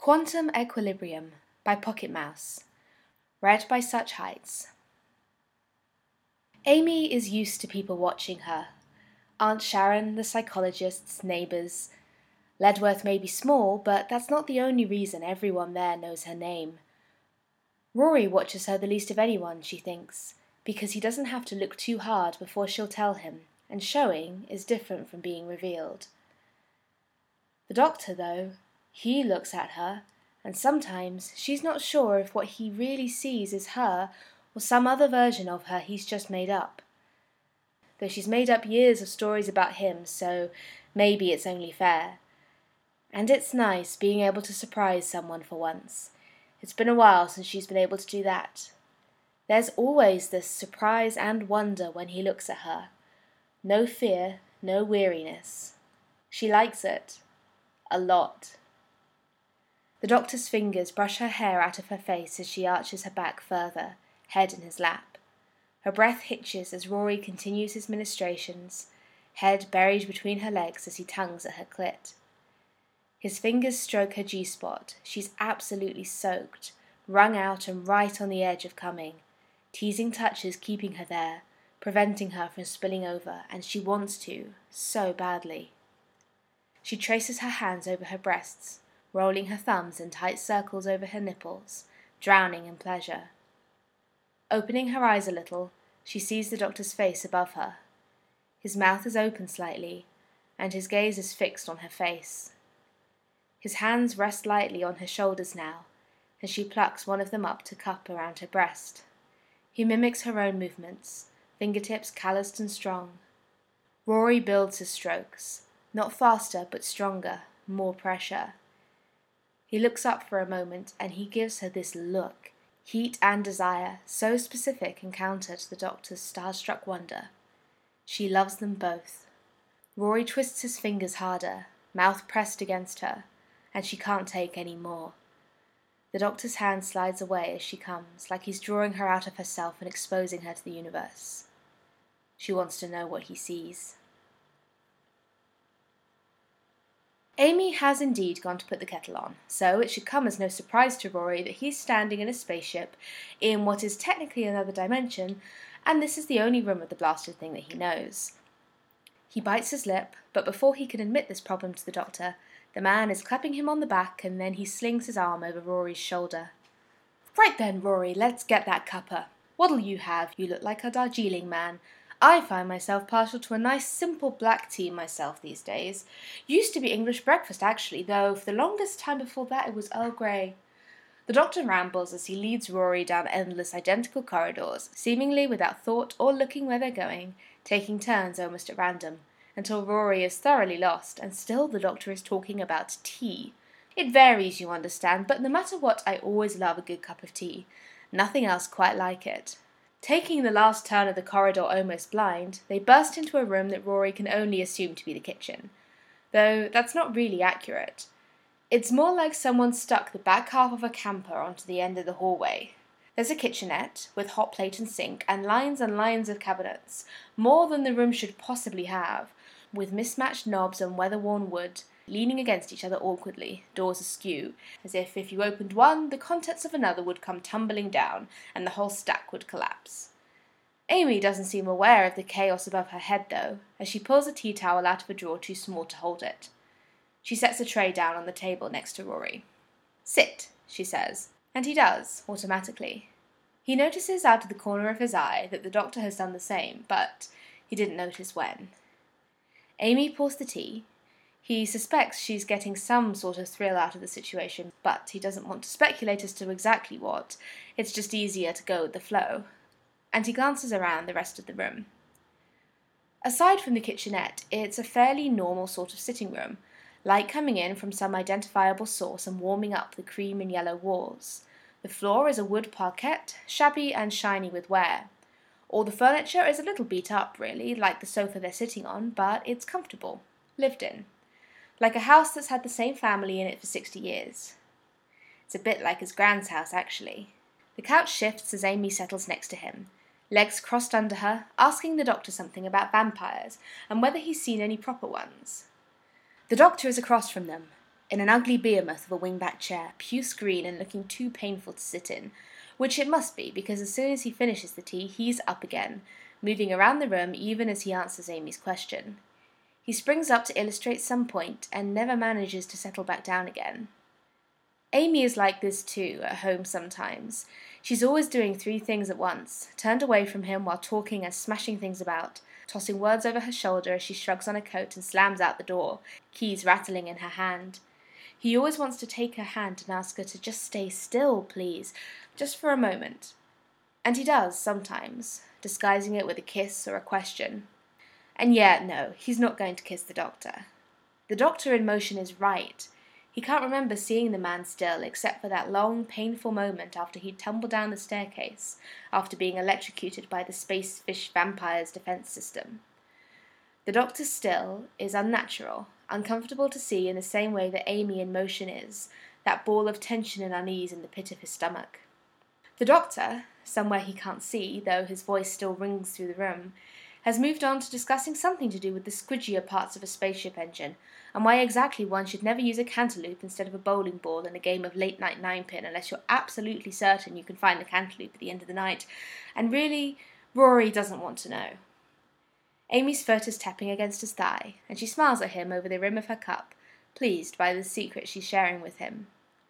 Quantum Equilibrium by Pocket Mouse. Read by Such Heights. Amy is used to people watching her. Aunt Sharon, the psychologists, neighbours. Ledworth may be small, but that's not the only reason everyone there knows her name. Rory watches her the least of anyone, she thinks, because he doesn't have to look too hard before she'll tell him, and showing is different from being revealed. The doctor, though, he looks at her, and sometimes she's not sure if what he really sees is her or some other version of her he's just made up. Though she's made up years of stories about him, so maybe it's only fair. And it's nice being able to surprise someone for once. It's been a while since she's been able to do that. There's always this surprise and wonder when he looks at her. No fear, no weariness. She likes it. A lot. The doctor's fingers brush her hair out of her face as she arches her back further, head in his lap. Her breath hitches as Rory continues his ministrations, head buried between her legs as he tongues at her clit. His fingers stroke her G-spot. She's absolutely soaked, wrung out and right on the edge of coming, teasing touches keeping her there, preventing her from spilling over, and she wants to, so badly. She traces her hands over her breasts, rolling her thumbs in tight circles over her nipples, drowning in pleasure. Opening her eyes a little, she sees the doctor's face above her. His mouth is open slightly, and his gaze is fixed on her face. His hands rest lightly on her shoulders now, and she plucks one of them up to cup around her breast. He mimics her own movements, fingertips calloused and strong. Rory builds his strokes, not faster but stronger, more pressure. He looks up for a moment and he gives her this look, heat and desire, so specific and counter to the doctor's starstruck wonder. She loves them both. Rory twists his fingers harder, mouth pressed against her, and she can't take any more. The doctor's hand slides away as she comes, like he's drawing her out of herself and exposing her to the universe. She wants to know what he sees. Amy has indeed gone to put the kettle on, so it should come as no surprise to Rory that he's standing in a spaceship in what is technically another dimension, and this is the only room of the blasted thing that he knows. He bites his lip, but before he can admit this problem to the doctor, the man is clapping him on the back and then he slings his arm over Rory's shoulder. "Right then, Rory, let's get that cuppa. What'll you have? You look like a Darjeeling man. I find myself partial to a nice simple black tea myself these days. Used to be English breakfast actually, though for the longest time before that it was Earl Grey." The doctor rambles as he leads Rory down endless identical corridors, seemingly without thought or looking where they're going, taking turns almost at random, until Rory is thoroughly lost, and still the doctor is talking about tea. It varies, you understand, but no matter what, I always love a good cup of tea. Nothing else quite like it. Taking the last turn of the corridor almost blind, they burst into a room that Rory can only assume to be the kitchen. Though that's not really accurate. It's more like someone stuck the back half of a camper onto the end of the hallway. There's a kitchenette, with hot plate and sink, and lines of cabinets, more than the room should possibly have, with mismatched knobs and weather-worn wood, leaning against each other awkwardly, doors askew, as if you opened one, the contents of another would come tumbling down, and the whole stack would collapse. Amy doesn't seem aware of the chaos above her head, though, as she pulls a tea towel out of a drawer too small to hold it. She sets a tray down on the table next to Rory. "Sit," she says, and he does, automatically. He notices out of the corner of his eye that the doctor has done the same, but he didn't notice when. Amy pours the tea. He suspects she's getting some sort of thrill out of the situation, but he doesn't want to speculate as to exactly what. It's just easier to go with the flow. And he glances around the rest of the room. Aside from the kitchenette, it's a fairly normal sort of sitting room, light coming in from some identifiable source and warming up the cream and yellow walls. The floor is a wood parquet, shabby and shiny with wear. All the furniture is a little beat up, really, like the sofa they're sitting on, but it's comfortable, lived in. Like a house that's had the same family in it for 60 years. It's a bit like his grand's house, actually. The couch shifts as Amy settles next to him, legs crossed under her, asking the doctor something about vampires, and whether he's seen any proper ones. The doctor is across from them, in an ugly behemoth of a wingback chair, puce green and looking too painful to sit in, which it must be, because as soon as he finishes the tea, he's up again, moving around the room even as he answers Amy's question. He springs up to illustrate some point and never manages to settle back down again. Amy is like this too, at home sometimes. She's always doing 3 things at once, turned away from him while talking and smashing things about, tossing words over her shoulder as she shrugs on her coat and slams out the door, keys rattling in her hand. He always wants to take her hand and ask her to just stay still, please, just for a moment. And he does, sometimes, disguising it with a kiss or a question. And yet, no, he's not going to kiss the doctor. The doctor in motion is right. He can't remember seeing the man still, except for that long, painful moment after he'd tumbled down the staircase, after being electrocuted by the space fish vampire's defense system. The doctor's still is unnatural, uncomfortable to see in the same way that Amy in motion is, that ball of tension and unease in the pit of his stomach. The doctor, somewhere he can't see, though his voice still rings through the room, has moved on to discussing something to do with the squidgier parts of a spaceship engine, and why exactly one should never use a cantaloupe instead of a bowling ball in a game of late-night ninepin unless you're absolutely certain you can find the cantaloupe at the end of the night, and really, Rory doesn't want to know. Amy's foot is tapping against his thigh, and she smiles at him over the rim of her cup, pleased by the secret she's sharing with him.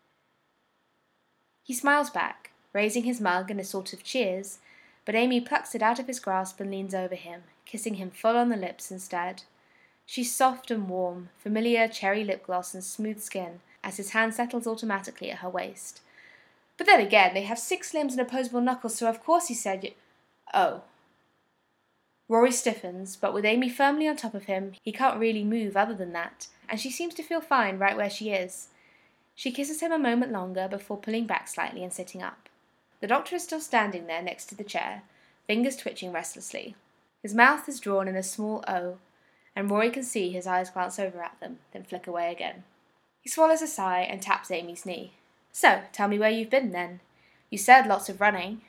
He smiles back, raising his mug in a sort of cheers, but Amy plucks it out of his grasp and leans over him, kissing him full on the lips instead. She's soft and warm, familiar cherry lip gloss and smooth skin, as his hand settles automatically at her waist. But then again, they have 6 limbs and opposable knuckles, so of course he said Oh. Rory stiffens, but with Amy firmly on top of him, he can't really move other than that, and she seems to feel fine right where she is. She kisses him a moment longer before pulling back slightly and sitting up. The doctor is still standing there next to the chair, fingers twitching restlessly. His mouth is drawn in a small O, and Rory can see his eyes glance over at them, then flick away again. He swallows a sigh and taps Amy's knee. So, tell me where you've been then. You said lots of running.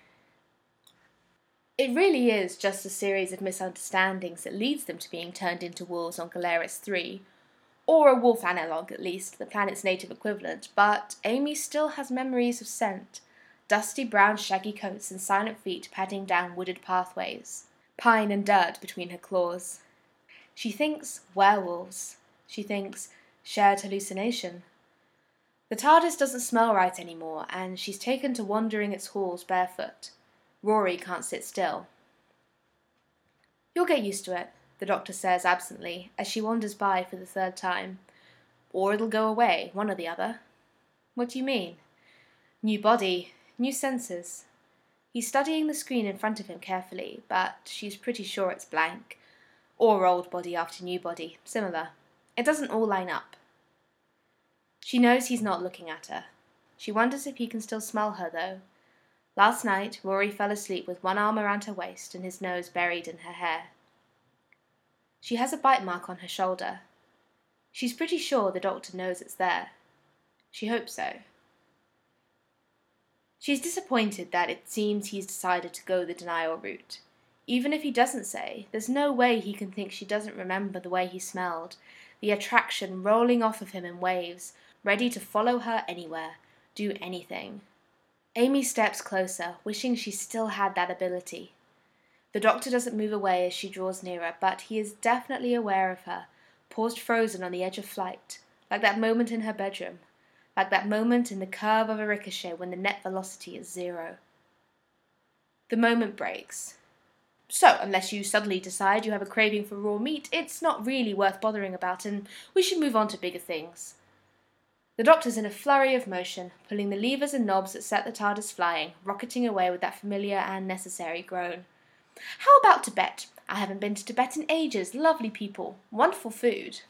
It really is just a series of misunderstandings that leads them to being turned into wolves on Galeris 3, or a wolf analogue at least, the planet's native equivalent, but Amy still has memories of scent, dusty brown shaggy coats and silent feet padding down wooded pathways, pine and dirt between her claws. She thinks werewolves. She thinks shared hallucination. The TARDIS doesn't smell right anymore, and she's taken to wandering its halls barefoot. Rory can't sit still. You'll get used to it, the doctor says absently, as she wanders by for the 3rd time. Or it'll go away, one or the other. What do you mean? New body, new senses. He's studying the screen in front of him carefully, but she's pretty sure it's blank. Or old body after new body, similar. It doesn't all line up. She knows he's not looking at her. She wonders if he can still smell her, though. Last night, Rory fell asleep with one arm around her waist and his nose buried in her hair. She has a bite mark on her shoulder. She's pretty sure the doctor knows it's there. She hopes so. She's disappointed that it seems he's decided to go the denial route. Even if he doesn't say, there's no way he can think she doesn't remember the way he smelled, the attraction rolling off of him in waves, ready to follow her anywhere, do anything. Amy steps closer, wishing she still had that ability. The doctor doesn't move away as she draws nearer, but he is definitely aware of her, paused frozen on the edge of flight, like that moment in her bedroom, like that moment in the curve of a ricochet when the net velocity is 0. The moment breaks. So, unless you suddenly decide you have a craving for raw meat, it's not really worth bothering about, and we should move on to bigger things. The doctor's in a flurry of motion, pulling the levers and knobs that set the TARDIS flying, rocketing away with that familiar and necessary groan. How about Tibet? I haven't been to Tibet in ages. Lovely people. Wonderful food.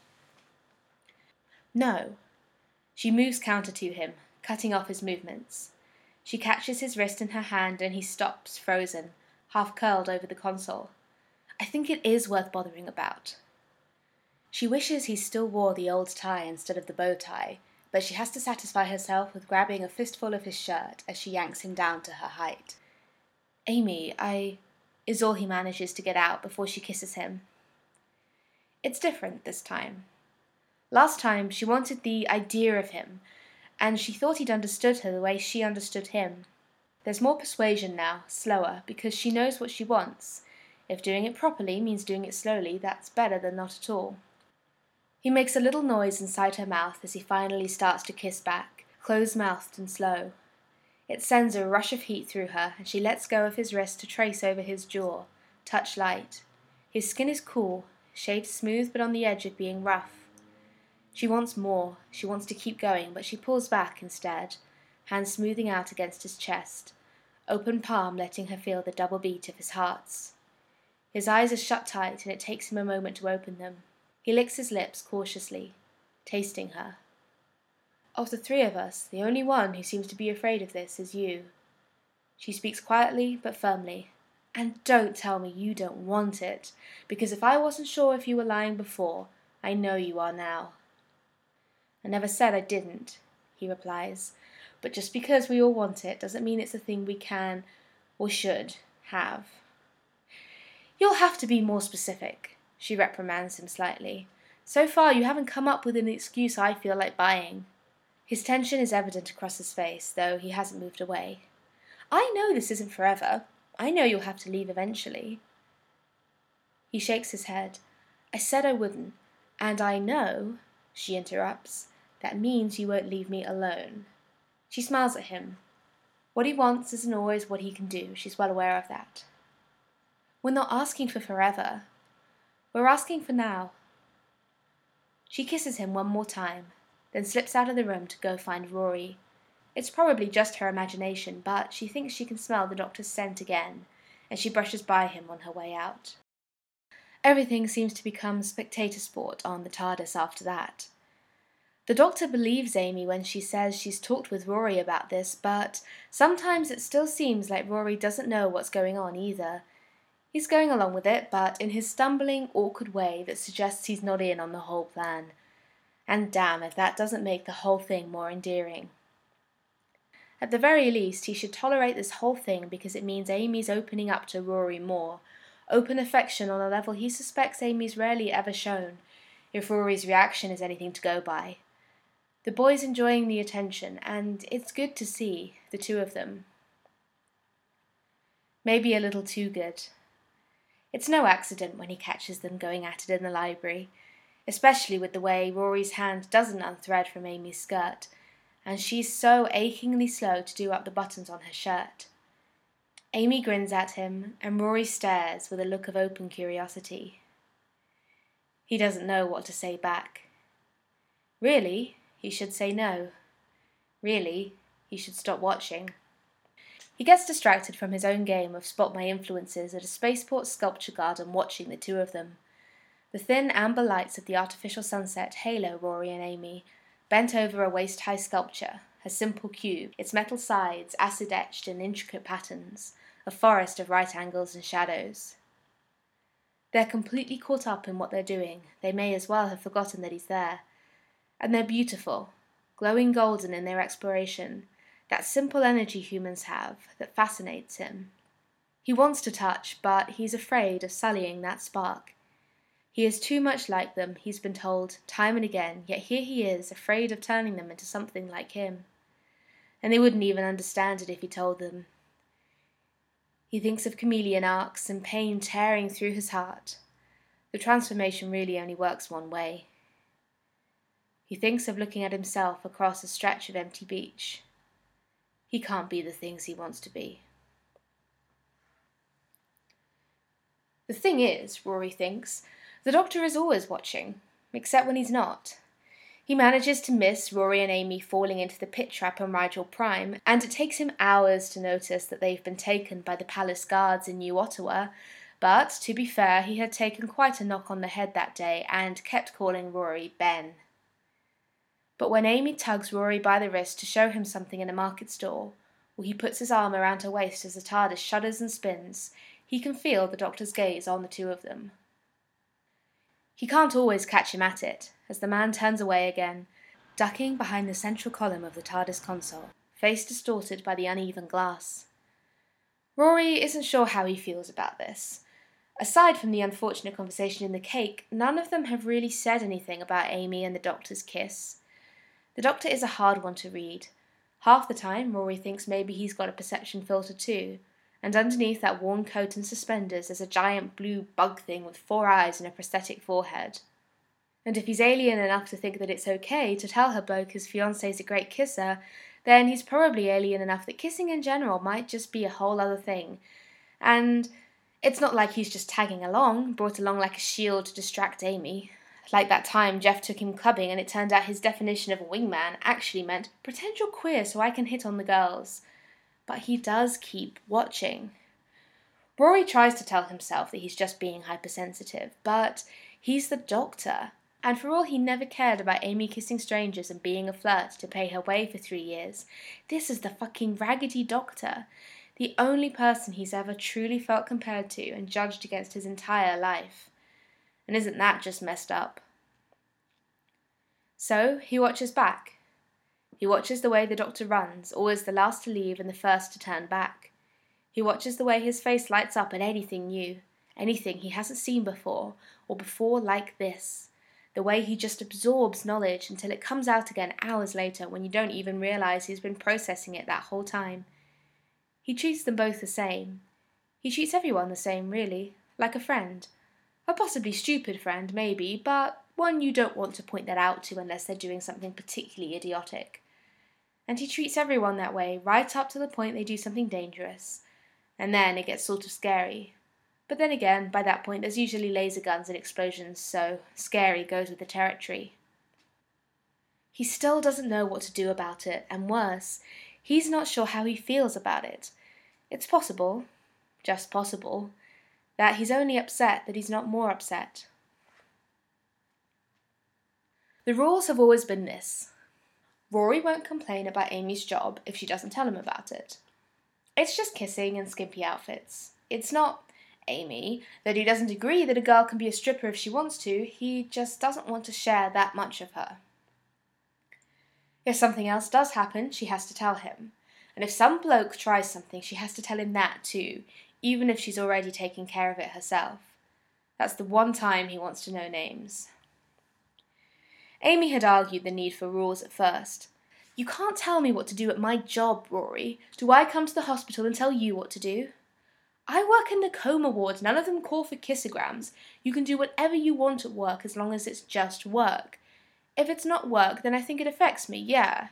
No. She moves counter to him, cutting off his movements. She catches his wrist in her hand and he stops, frozen, half curled over the console. I think it is worth bothering about. She wishes he still wore the old tie instead of the bow tie, but she has to satisfy herself with grabbing a fistful of his shirt as she yanks him down to her height. Amy, is all he manages to get out before she kisses him. It's different this time. Last time she wanted the idea of him, and she thought he'd understood her the way she understood him. There's more persuasion now, slower, because she knows what she wants. If doing it properly means doing it slowly, that's better than not at all. He makes a little noise inside her mouth as he finally starts to kiss back, close-mouthed and slow. It sends a rush of heat through her, and she lets go of his wrist to trace over his jaw, touch light. His skin is cool, shaved smooth but on the edge of being rough. She wants more, she wants to keep going, but she pulls back instead, hands smoothing out against his chest, open palm letting her feel the double beat of his hearts. His eyes are shut tight, and it takes him a moment to open them. He licks his lips cautiously, tasting her. Of the three of us, the only one who seems to be afraid of this is you. She speaks quietly but firmly. And don't tell me you don't want it, because if I wasn't sure if you were lying before, I know you are now. I never said I didn't, he replies, but just because we all want it doesn't mean it's a thing we can, or should, have. You'll have to be more specific, she reprimands him slightly. So far you haven't come up with an excuse I feel like buying. His tension is evident across his face, though he hasn't moved away. I know this isn't forever. I know you'll have to leave eventually. He shakes his head. I said I wouldn't, and I know, she interrupts, that means you won't leave me alone. She smiles at him. What he wants isn't always what he can do. She's well aware of that. We're not asking for forever. We're asking for now. She kisses him one more time, then slips out of the room to go find Rory. It's probably just her imagination, but she thinks she can smell the doctor's scent again, and she brushes by him on her way out. Everything seems to become spectator sport on the TARDIS after that. The doctor believes Amy when she says she's talked with Rory about this, but sometimes it still seems like Rory doesn't know what's going on either. He's going along with it, but in his stumbling, awkward way that suggests he's not in on the whole plan. And damn if that doesn't make the whole thing more endearing. At the very least, he should tolerate this whole thing because it means Amy's opening up to Rory more, open affection on a level he suspects Amy's rarely ever shown, if Rory's reaction is anything to go by. The boy's enjoying the attention, and it's good to see, the two of them. Maybe a little too good. It's no accident when he catches them going at it in the library, especially with the way Rory's hand doesn't unthread from Amy's skirt, and she's so achingly slow to do up the buttons on her shirt. Amy grins at him, and Rory stares with a look of open curiosity. He doesn't know what to say back. Really, he should say no. Really, he should stop watching. He gets distracted from his own game of spot my influences at a spaceport sculpture garden watching the two of them. The thin amber lights of the artificial sunset halo Rory and Amy, bent over a waist-high sculpture, a simple cube, its metal sides acid-etched in intricate patterns, a forest of right angles and shadows. They're completely caught up in what they're doing. They may as well have forgotten that he's there. And they're beautiful, glowing golden in their exploration, that simple energy humans have that fascinates him. He wants to touch, but he's afraid of sullying that spark. He is too much like them, he's been told, time and again, yet here he is, afraid of turning them into something like him. And they wouldn't even understand it if he told them. He thinks of chameleon arcs and pain tearing through his heart. The transformation really only works one way. He thinks of looking at himself across a stretch of empty beach. He can't be the things he wants to be. The thing is, Rory thinks, the Doctor is always watching, except when he's not. He manages to miss Rory and Amy falling into the pit trap on Rigel Prime, and it takes him hours to notice that they've been taken by the palace guards in New Ottawa, but, to be fair, he had taken quite a knock on the head that day and kept calling Rory Ben. But when Amy tugs Rory by the wrist to show him something in a market stall, or he puts his arm around her waist as the TARDIS shudders and spins, he can feel the Doctor's gaze on the two of them. He can't always catch him at it, as the man turns away again, ducking behind the central column of the TARDIS console, face distorted by the uneven glass. Rory isn't sure how he feels about this. Aside from the unfortunate conversation in the cake, none of them have really said anything about Amy and the doctor's kiss. The doctor is a hard one to read. Half the time, Rory thinks maybe he's got a perception filter too, and underneath that worn coat and suspenders is a giant blue bug thing with 4 eyes and a prosthetic forehead. And if he's alien enough to think that it's okay to tell her bloke his fiancée's a great kisser, then he's probably alien enough that kissing in general might just be a whole other thing. And it's not like he's just tagging along, brought along like a shield to distract Amy. Like that time Jeff took him clubbing and it turned out his definition of a wingman actually meant potential queer so I can hit on the girls. But he does keep watching. Rory tries to tell himself that he's just being hypersensitive, but he's the doctor. And for all he never cared about Amy kissing strangers and being a flirt to pay her way for 3 years, this is the fucking raggedy doctor. The only person he's ever truly felt compared to and judged against his entire life. And isn't that just messed up? So he watches back. He watches the way the doctor runs, always the last to leave and the first to turn back. He watches the way his face lights up at anything new, anything he hasn't seen before, or before like this. The way he just absorbs knowledge until it comes out again hours later when you don't even realize he's been processing it that whole time. He treats them both the same. He treats everyone the same, really, like a friend. A possibly stupid friend, maybe, but one you don't want to point that out to unless they're doing something particularly idiotic. And he treats everyone that way, right up to the point they do something dangerous. And then it gets sort of scary. But then again, by that point there's usually laser guns and explosions, so scary goes with the territory. He still doesn't know what to do about it, and worse, he's not sure how he feels about it. It's possible, just possible, that he's only upset that he's not more upset. The rules have always been this. Rory won't complain about Amy's job if she doesn't tell him about it. It's just kissing and skimpy outfits. It's not, Amy, that he doesn't agree that a girl can be a stripper if she wants to, he just doesn't want to share that much of her. If something else does happen, she has to tell him. And if some bloke tries something, she has to tell him that too, even if she's already taken care of it herself. That's the one time he wants to know names. Amy had argued the need for rules at first. You can't tell me what to do at my job, Rory. Do I come to the hospital and tell you what to do? I work in the coma ward. None of them call for kissograms. You can do whatever you want at work as long as it's just work. If it's not work, then I think it affects me, yeah.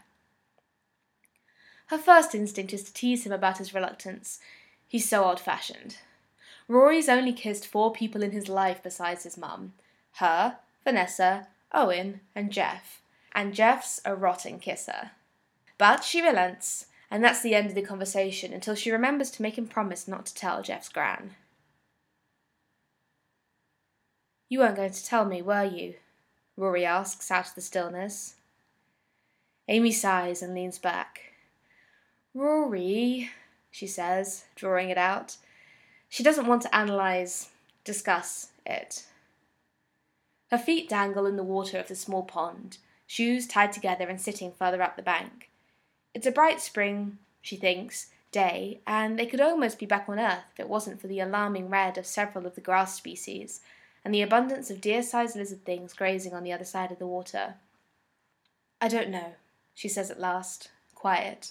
Her first instinct is to tease him about his reluctance. He's so old-fashioned. Rory's only kissed 4 people in his life besides his mum. Her, Vanessa, Owen, and Jeff. And Jeff's a rotten kisser. But she relents, and that's the end of the conversation until she remembers to make him promise not to tell Jeff's gran. You weren't going to tell me, were you? Rory asks out of the stillness. Amy sighs and leans back. Rory, she says, drawing it out. She doesn't want to discuss it. Her feet dangle in the water of the small pond, shoes tied together and sitting further up the bank. It's a bright spring, she thinks, day, and they could almost be back on Earth if it wasn't for the alarming red of several of the grass species, and the abundance of deer-sized lizard things grazing on the other side of the water. I don't know, she says at last, quiet.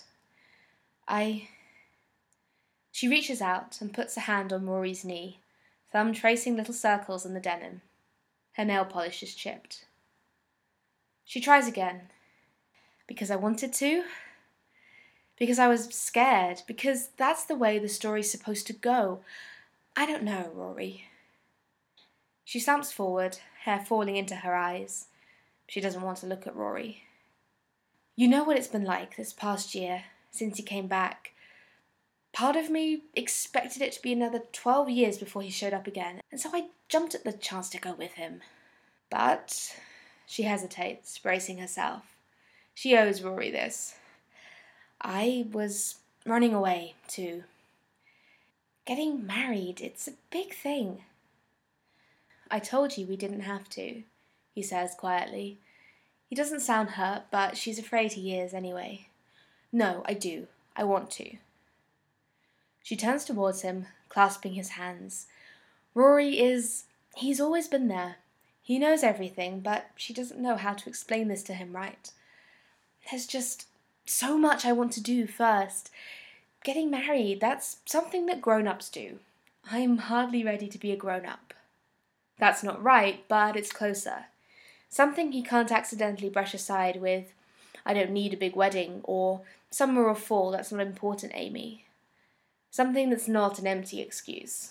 She reaches out and puts a hand on Rory's knee, thumb tracing little circles in the denim. Her nail polish is chipped. She tries again. Because I wanted to? Because I was scared? Because that's the way the story's supposed to go? I don't know, Rory. She stumps forward, hair falling into her eyes. She doesn't want to look at Rory. You know what it's been like this past year, since he came back. Part of me expected it to be another 12 years before he showed up again, and so I jumped at the chance to go with him. But she hesitates, bracing herself. She owes Rory this. I was running away, too. Getting married, it's a big thing. I told you we didn't have to, he says quietly. He doesn't sound hurt, but she's afraid he is anyway. No, I do. I want to. She turns towards him, clasping his hands. He's always been there. He knows everything, but she doesn't know how to explain this to him right. There's just so much I want to do first. Getting married, that's something that grown-ups do. I'm hardly ready to be a grown-up. That's not right, but it's closer. Something he can't accidentally brush aside with, "I don't need a big wedding," or "summer or fall, that's not important, Amy." Something that's not an empty excuse.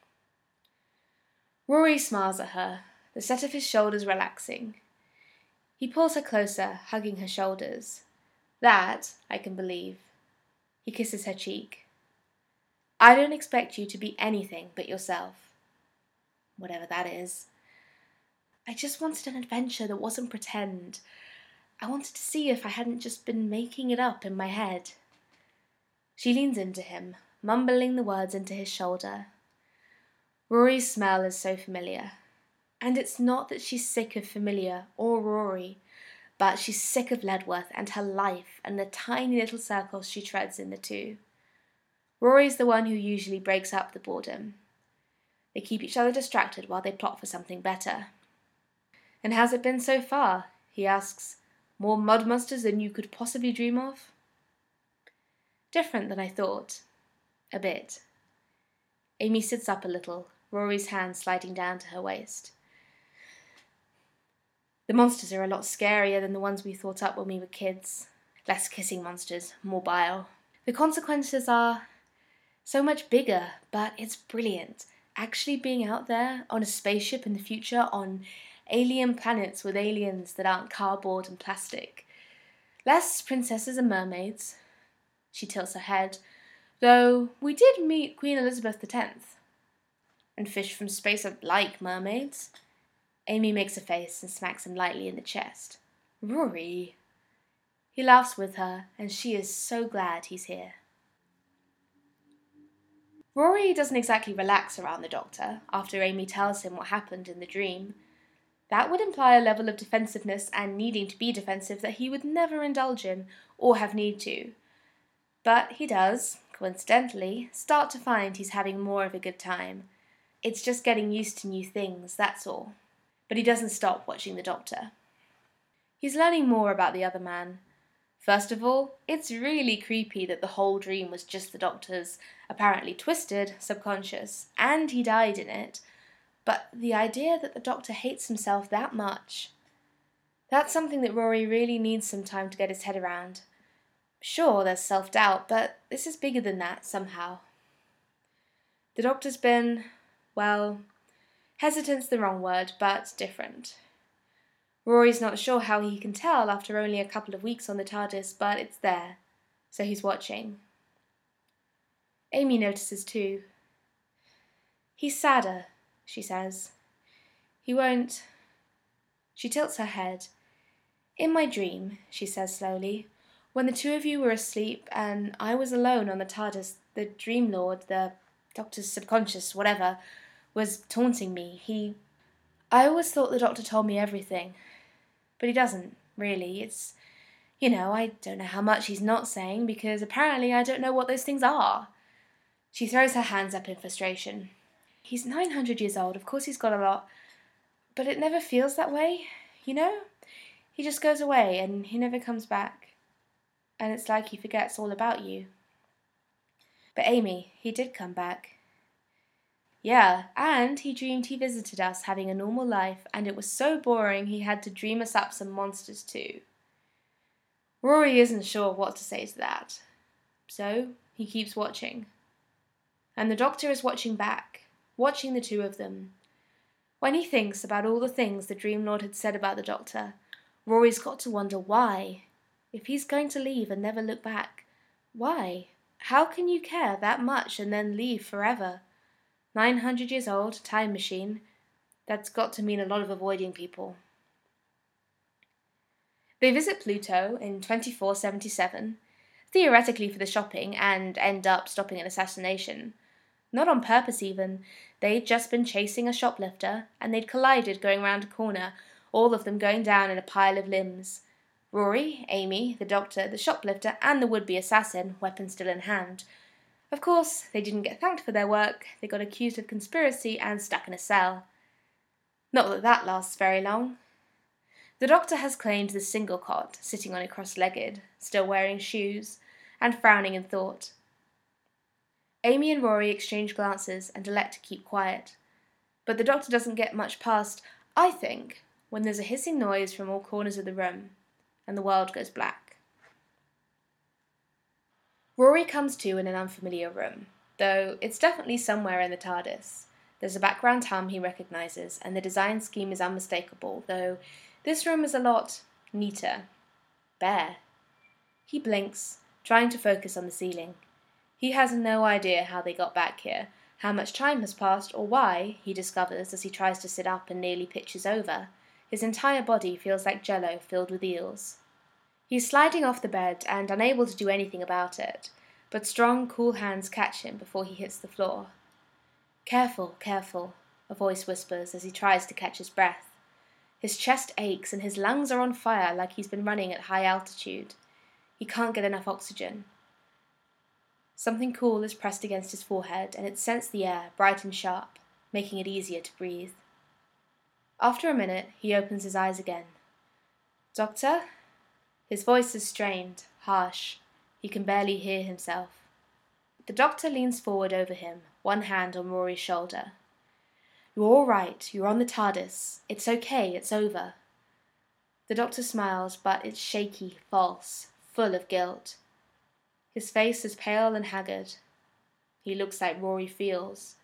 Rory smiles at her, the set of his shoulders relaxing. He pulls her closer, hugging her shoulders. That I can believe. He kisses her cheek. "I don't expect you to be anything but yourself. Whatever that is. I just wanted an adventure that wasn't pretend. I wanted to see if I hadn't just been making it up in my head." She leans into him, mumbling the words into his shoulder. Rory's smell is so familiar. And it's not that she's sick of familiar or Rory, but she's sick of Ledworth and her life and the tiny little circles she treads in the two. Rory's the one who usually breaks up the boredom. They keep each other distracted while they plot for something better. "And how's it been so far?" he asks. "More mud monsters than you could possibly dream of?" "Different than I thought. A bit." Amy sits up a little, Rory's hand sliding down to her waist. "The monsters are a lot scarier than the ones we thought up when we were kids. Less kissing monsters, more bile. The consequences are so much bigger, but it's brilliant. Actually being out there, on a spaceship in the future, on alien planets with aliens that aren't cardboard and plastic. Less princesses and mermaids." She tilts her head. "Though we did meet Queen Elizabeth X. And fish from space are like mermaids." Amy makes a face and smacks him lightly in the chest. "Rory." He laughs with her, and she is so glad he's here. Rory doesn't exactly relax around the doctor after Amy tells him what happened in the dream. That would imply a level of defensiveness and needing to be defensive that he would never indulge in or have need to. But he does, coincidentally, start to find he's having more of a good time. It's just getting used to new things, that's all. But he doesn't stop watching the doctor. He's learning more about the other man. First of all, it's really creepy that the whole dream was just the doctor's apparently twisted subconscious, and he died in it. But the idea that the doctor hates himself that much, that's something that Rory really needs some time to get his head around. Sure, there's self-doubt, but this is bigger than that somehow. The doctor's been, well, hesitant's the wrong word, but different. Rory's not sure how he can tell after only a couple of weeks on the TARDIS, but it's there, so he's watching. Amy notices too. "He's sadder," she says. "He won't—" She tilts her head. "In my dream," she says slowly, "when the two of you were asleep and I was alone on the TARDIS, the Dream Lord, the Doctor's subconscious, whatever, was taunting me. I always thought the Doctor told me everything. But he doesn't, really. It's, I don't know how much he's not saying, because apparently I don't know what those things are." She throws her hands up in frustration. "He's 900 years old, of course he's got a lot, but it never feels that way, He just goes away and he never comes back. And it's like he forgets all about you." "But Amy, he did come back." "Yeah, and he dreamed he visited us having a normal life, and it was so boring he had to dream us up some monsters too." Rory isn't sure what to say to that. So he keeps watching. And the doctor is watching back, watching the two of them. When he thinks about all the things the Dream Lord had said about the doctor, Rory's got to wonder why. If he's going to leave and never look back, why? How can you care that much and then leave forever? 900 years old, time machine. That's got to mean a lot of avoiding people. They visit Pluto in 2477, theoretically for the shopping, and end up stopping an assassination. Not on purpose even. They'd just been chasing a shoplifter, and they'd collided going round a corner, all of them going down in a pile of limbs. Rory, Amy, the doctor, the shoplifter, and the would-be assassin, weapon still in hand. Of course, they didn't get thanked for their work, they got accused of conspiracy and stuck in a cell. Not that that lasts very long. The doctor has claimed the single cot, sitting on it cross-legged, still wearing shoes, and frowning in thought. Amy and Rory exchange glances and elect to keep quiet, but the doctor doesn't get much past, "I think," when there's a hissing noise from all corners of the room, and the world goes black. Rory comes to in an unfamiliar room, though it's definitely somewhere in the TARDIS. There's a background hum he recognises, and the design scheme is unmistakable, though this room is a lot neater. Bare. He blinks, trying to focus on the ceiling. He has no idea how they got back here, how much time has passed, or why, he discovers as he tries to sit up and nearly pitches over, his entire body feels like jello filled with eels. He's sliding off the bed and unable to do anything about it, but strong, cool hands catch him before he hits the floor. "Careful, careful," a voice whispers as he tries to catch his breath. His chest aches and his lungs are on fire like he's been running at high altitude. He can't get enough oxygen. Something cool is pressed against his forehead, and it scents the air, bright and sharp, making it easier to breathe. After a minute, he opens his eyes again. "Doctor?" His voice is strained, harsh. He can barely hear himself. The doctor leans forward over him, one hand on Rory's shoulder. "You're all right. You're on the TARDIS. It's okay. It's over." The doctor smiles, but it's shaky, false, full of guilt. His face is pale and haggard. He looks like Rory feels.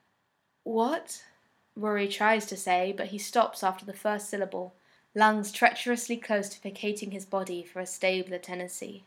"What?" Rory tries to say, but he stops after the first syllable, lungs treacherously close to vacating his body for a stabler tenancy.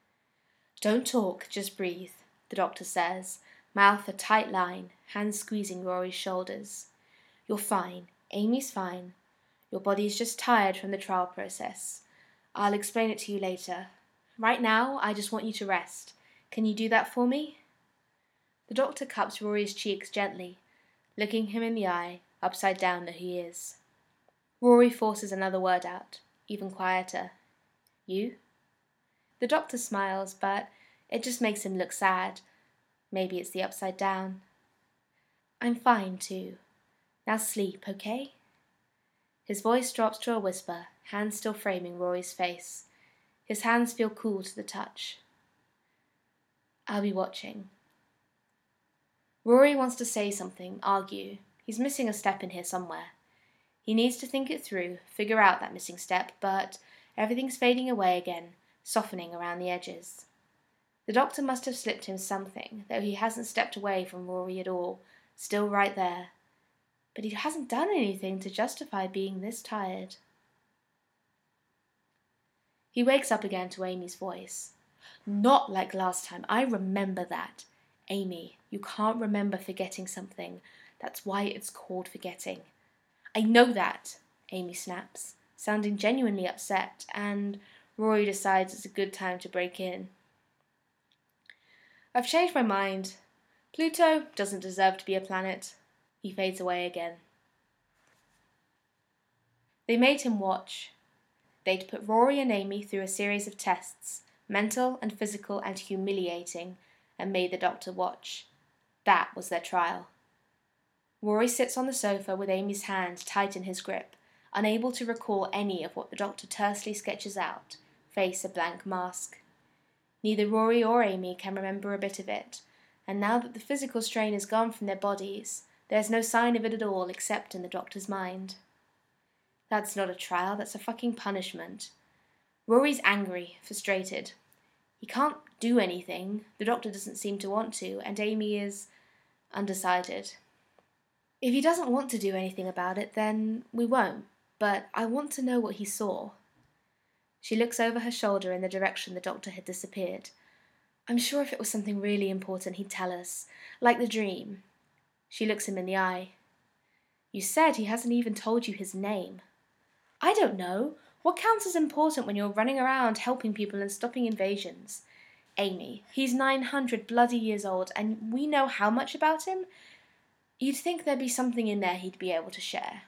"Don't talk, just breathe," the doctor says, mouth a tight line, hands squeezing Rory's shoulders. "You're fine. Amy's fine. Your body's just tired from the trial process. I'll explain it to you later. Right now, I just want you to rest. Can you do that for me?" The doctor cups Rory's cheeks gently, looking him in the eye, upside down though he is. Rory forces another word out, even quieter. "You?" The doctor smiles, but it just makes him look sad. Maybe it's the upside down. "I'm fine, too. Now sleep, okay?" His voice drops to a whisper, hands still framing Rory's face. His hands feel cool to the touch. "I'll be watching." Rory wants to say something, argue. He's missing a step in here somewhere. He needs to think it through, figure out that missing step, but everything's fading away again, softening around the edges. The doctor must have slipped him something, though he hasn't stepped away from Rory at all, still right there. But he hasn't done anything to justify being this tired. He wakes up again to Amy's voice. "Not like last time, I remember that. Amy, you can't remember forgetting something. That's why it's called forgetting." "I know that," Amy snaps, sounding genuinely upset, and Rory decides it's a good time to break in. "I've changed my mind. Pluto doesn't deserve to be a planet." He fades away again. They made him watch. They'd put Rory and Amy through a series of tests, mental and physical and humiliating, and made the doctor watch. That was their trial. Rory sits on the sofa with Amy's hand tight in his grip, unable to recall any of what the doctor tersely sketches out, face a blank mask. Neither Rory or Amy can remember a bit of it, and now that the physical strain is gone from their bodies, there's no sign of it at all except in the doctor's mind. That's not a trial, that's a fucking punishment. Rory's angry, frustrated. He can't do anything, the doctor doesn't seem to want to, and Amy is undecided. "If he doesn't want to do anything about it, then we won't, but I want to know what he saw." She looks over her shoulder in the direction the doctor had disappeared. "I'm sure if it was something really important he'd tell us, like the dream." She looks him in the eye. "You said he hasn't even told you his name." "I don't know. What counts as important when you're running around helping people and stopping invasions? Amy, he's 900 bloody years old, and we know how much about him? You'd think there'd be something in there he'd be able to share."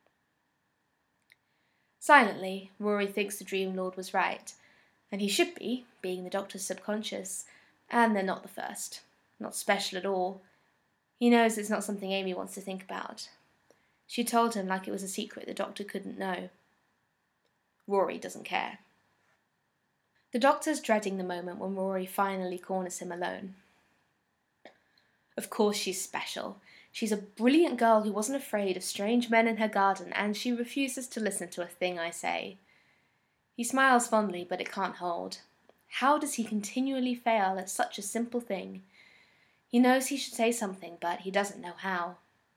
Silently, Rory thinks the Dream Lord was right, and he should be, being the doctor's subconscious, and they're not the first. not special at all. He knows it's not something Amy wants to think about. She told him like it was a secret the doctor couldn't know. Rory doesn't care. The doctor's dreading the moment when Rory finally corners him alone. Of course she's special. She's a brilliant girl who wasn't afraid of strange men in her garden, and she refuses to listen to a thing I say. He smiles fondly, but it can't hold. How does he continually fail at such a simple thing? He knows he should say something, but he doesn't know how.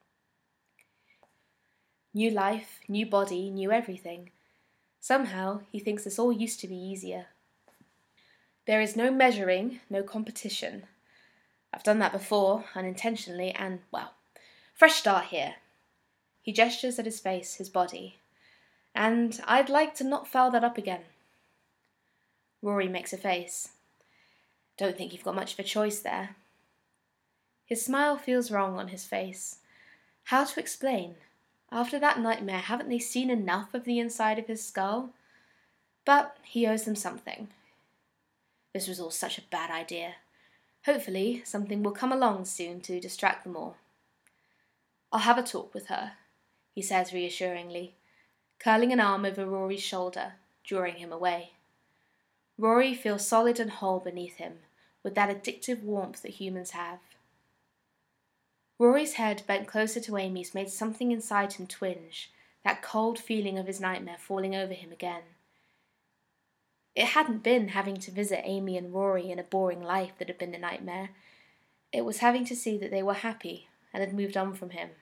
New life, new body, new everything. Somehow he thinks this all used to be easier. There is no measuring, no competition. I've done that before, unintentionally, and, well, fresh start here. He gestures at his face, his body. And I'd like to not foul that up again. Rory makes a face. Don't think you've got much of a choice there. His smile feels wrong on his face. How to explain? After that nightmare, haven't they seen enough of the inside of his skull? But he owes them something. This was all such a bad idea. Hopefully, something will come along soon to distract them all. I'll have a talk with her, he says reassuringly, curling an arm over Rory's shoulder, drawing him away. Rory feels solid and whole beneath him, with that addictive warmth that humans have. Rory's head bent closer to Amy's made something inside him twinge, that cold feeling of his nightmare falling over him again. It hadn't been having to visit Amy and Rory in a boring life that had been the nightmare. It was having to see that they were happy and had moved on from him.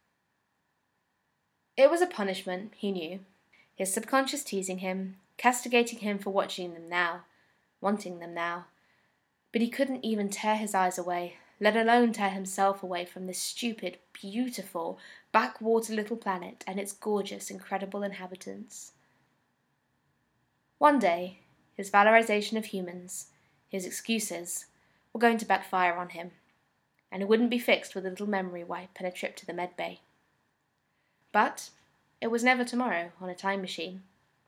It was a punishment, he knew. His subconscious teasing him, castigating him for watching them now, wanting them now. But he couldn't even tear his eyes away, let alone tear himself away from this stupid, beautiful, backwater little planet and its gorgeous, incredible inhabitants. One day, his valorization of humans, his excuses, were going to backfire on him, and it wouldn't be fixed with a little memory wipe and a trip to the med bay. But it was never tomorrow on a time machine.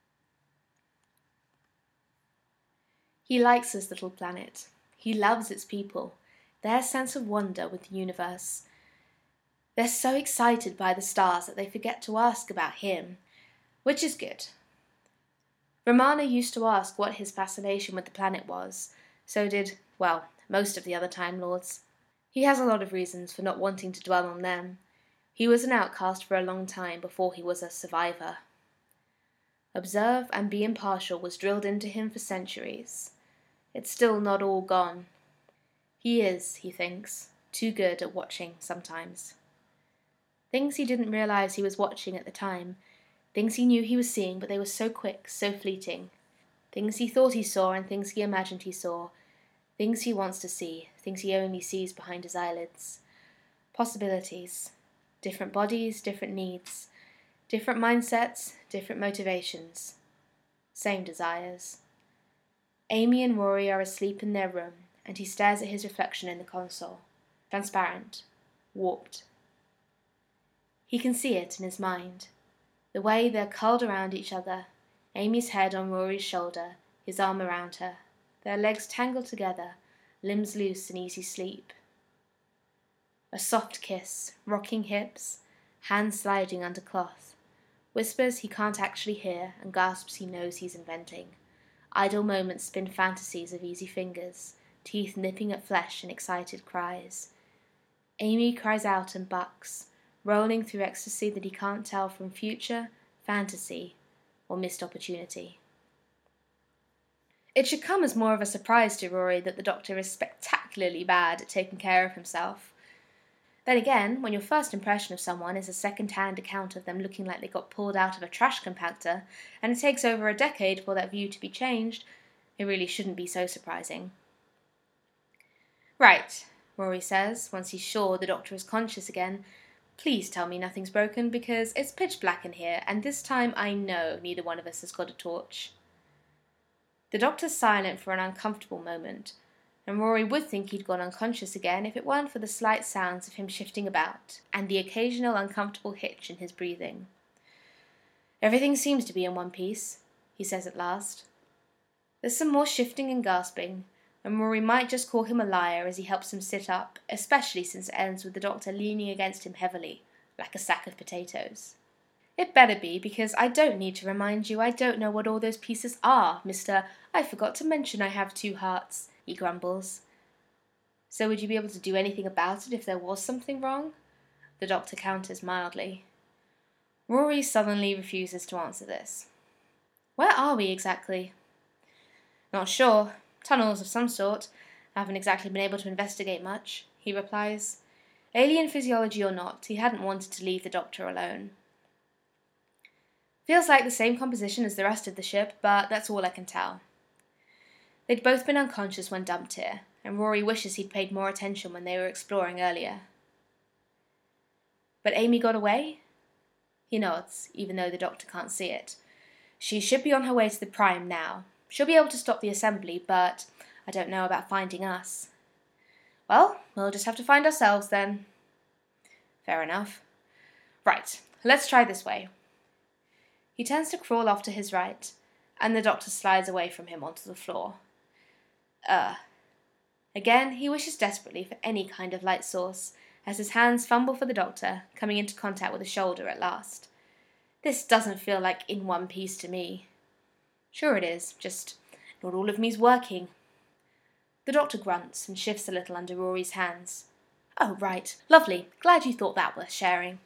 He likes this little planet. He loves its people, their sense of wonder with the universe. They're so excited by the stars that they forget to ask about him, which is good. Romana used to ask what his fascination with the planet was. So did, well, most of the other Time Lords. He has a lot of reasons for not wanting to dwell on them. He was an outcast for a long time before he was a survivor. Observe and be impartial was drilled into him for centuries. It's still not all gone. He is, he thinks, too good at watching sometimes. Things he didn't realize he was watching at the time. Things he knew he was seeing, but they were so quick, so fleeting. Things he thought he saw and things he imagined he saw. Things he wants to see, things he only sees behind his eyelids. Possibilities. Different bodies, different needs. Different mindsets, different motivations. Same desires. Amy and Rory are asleep in their room, and he stares at his reflection in the console. Transparent. Warped. He can see it in his mind. The way they're curled around each other, Amy's head on Rory's shoulder, his arm around her, their legs tangled together, limbs loose in easy sleep. A soft kiss, rocking hips, hands sliding under cloth, whispers he can't actually hear and gasps he knows he's inventing. Idle moments spin fantasies of easy fingers, teeth nipping at flesh in excited cries. Amy cries out and bucks, rolling through ecstasy that he can't tell from future, fantasy, or missed opportunity. It should come as more of a surprise to Rory that the Doctor is spectacularly bad at taking care of himself. Then again, when your first impression of someone is a second-hand account of them looking like they got pulled out of a trash compactor, and it takes over a decade for that view to be changed, it really shouldn't be so surprising. Right, Rory says, once he's sure the Doctor is conscious again. Please tell me nothing's broken, because it's pitch black in here, and this time I know neither one of us has got a torch. The Doctor's silent for an uncomfortable moment, and Rory would think he'd gone unconscious again if it weren't for the slight sounds of him shifting about, and the occasional uncomfortable hitch in his breathing. Everything seems to be in one piece, he says at last. There's some more shifting and gasping, and Rory might just call him a liar as he helps him sit up, especially since it ends with the Doctor leaning against him heavily, like a sack of potatoes. It better be, because I don't need to remind you I don't know what all those pieces are, Mr. I forgot to mention I have 2 hearts, he grumbles. So would you be able to do anything about it if there was something wrong? The Doctor counters mildly. Rory sullenly refuses to answer this. Where are we exactly? Not sure. Tunnels of some sort. I haven't exactly been able to investigate much, he replies. Alien physiology or not, he hadn't wanted to leave the Doctor alone. Feels like the same composition as the rest of the ship, but that's all I can tell. They'd both been unconscious when dumped here, and Rory wishes he'd paid more attention when they were exploring earlier. But Amy got away? He nods, even though the Doctor can't see it. She should be on her way to the Prime now. She'll be able to stop the assembly, but I don't know about finding us. Well, we'll just have to find ourselves then. Fair enough. Right, let's try this way. He turns to crawl off to his right, and the Doctor slides away from him onto the floor. Again, he wishes desperately for any kind of light source, as his hands fumble for the Doctor, coming into contact with a shoulder at last. This doesn't feel like in one piece to me. Sure it is, just not all of me's working. The Doctor grunts and shifts a little under Rory's hands. Oh, right, lovely, glad you thought that worth sharing.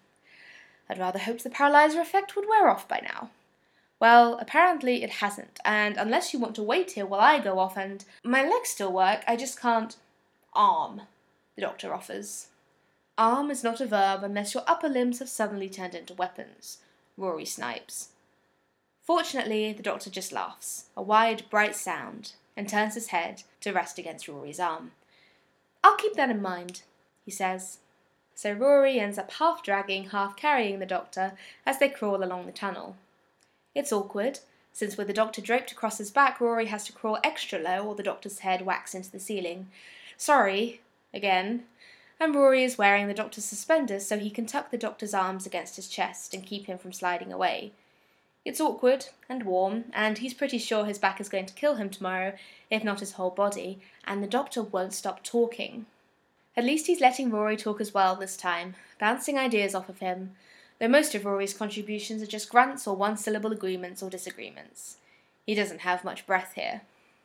I'd rather hoped the paralyzer effect would wear off by now. Well, apparently it hasn't, and unless you want to wait here while I go off and... My legs still work, I just can't... arm, the Doctor offers. Arm is not a verb unless your upper limbs have suddenly turned into weapons, Rory snipes. Fortunately, the Doctor just laughs, a wide, bright sound, and turns his head to rest against Rory's arm. I'll keep that in mind, he says. So Rory ends up half dragging, half carrying the Doctor as they crawl along the tunnel. It's awkward, since with the Doctor draped across his back, Rory has to crawl extra low or the Doctor's head whacks into the ceiling. Sorry, again. And Rory is wearing the Doctor's suspenders so he can tuck the Doctor's arms against his chest and keep him from sliding away. It's awkward and warm, and he's pretty sure his back is going to kill him tomorrow, if not his whole body, and the Doctor won't stop talking. At least he's letting Rory talk as well this time, bouncing ideas off of him, though most of Rory's contributions are just grunts or one-syllable agreements or disagreements. He doesn't have much breath here.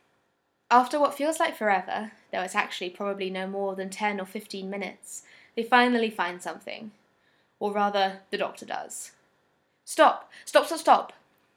After what feels like forever, though it's actually probably no more than 10 or 15 minutes, they finally find something. Or rather, the Doctor does. Stop! Stop, stop, stop!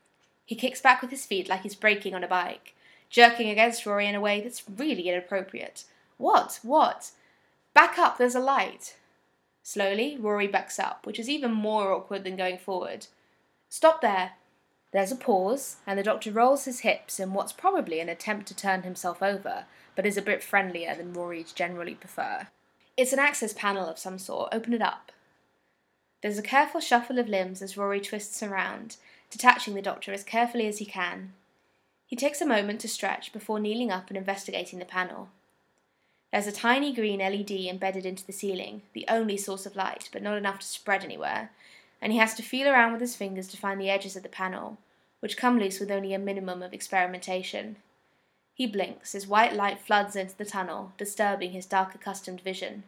He kicks back with his feet like he's braking on a bike, jerking against Rory in a way that's really inappropriate. What? What? Back up, there's a light. Slowly, Rory backs up, which is even more awkward than going forward. Stop there. There's a pause, and the Doctor rolls his hips in what's probably an attempt to turn himself over, but is a bit friendlier than Rory'd generally prefer. It's an access panel of some sort. Open it up. There's a careful shuffle of limbs as Rory twists around, detaching the Doctor as carefully as he can. He takes a moment to stretch before kneeling up and investigating the panel. There's a tiny green LED embedded into the ceiling, the only source of light, but not enough to spread anywhere, and he has to feel around with his fingers to find the edges of the panel, which come loose with only a minimum of experimentation. He blinks as white light floods into the tunnel, disturbing his dark-accustomed vision.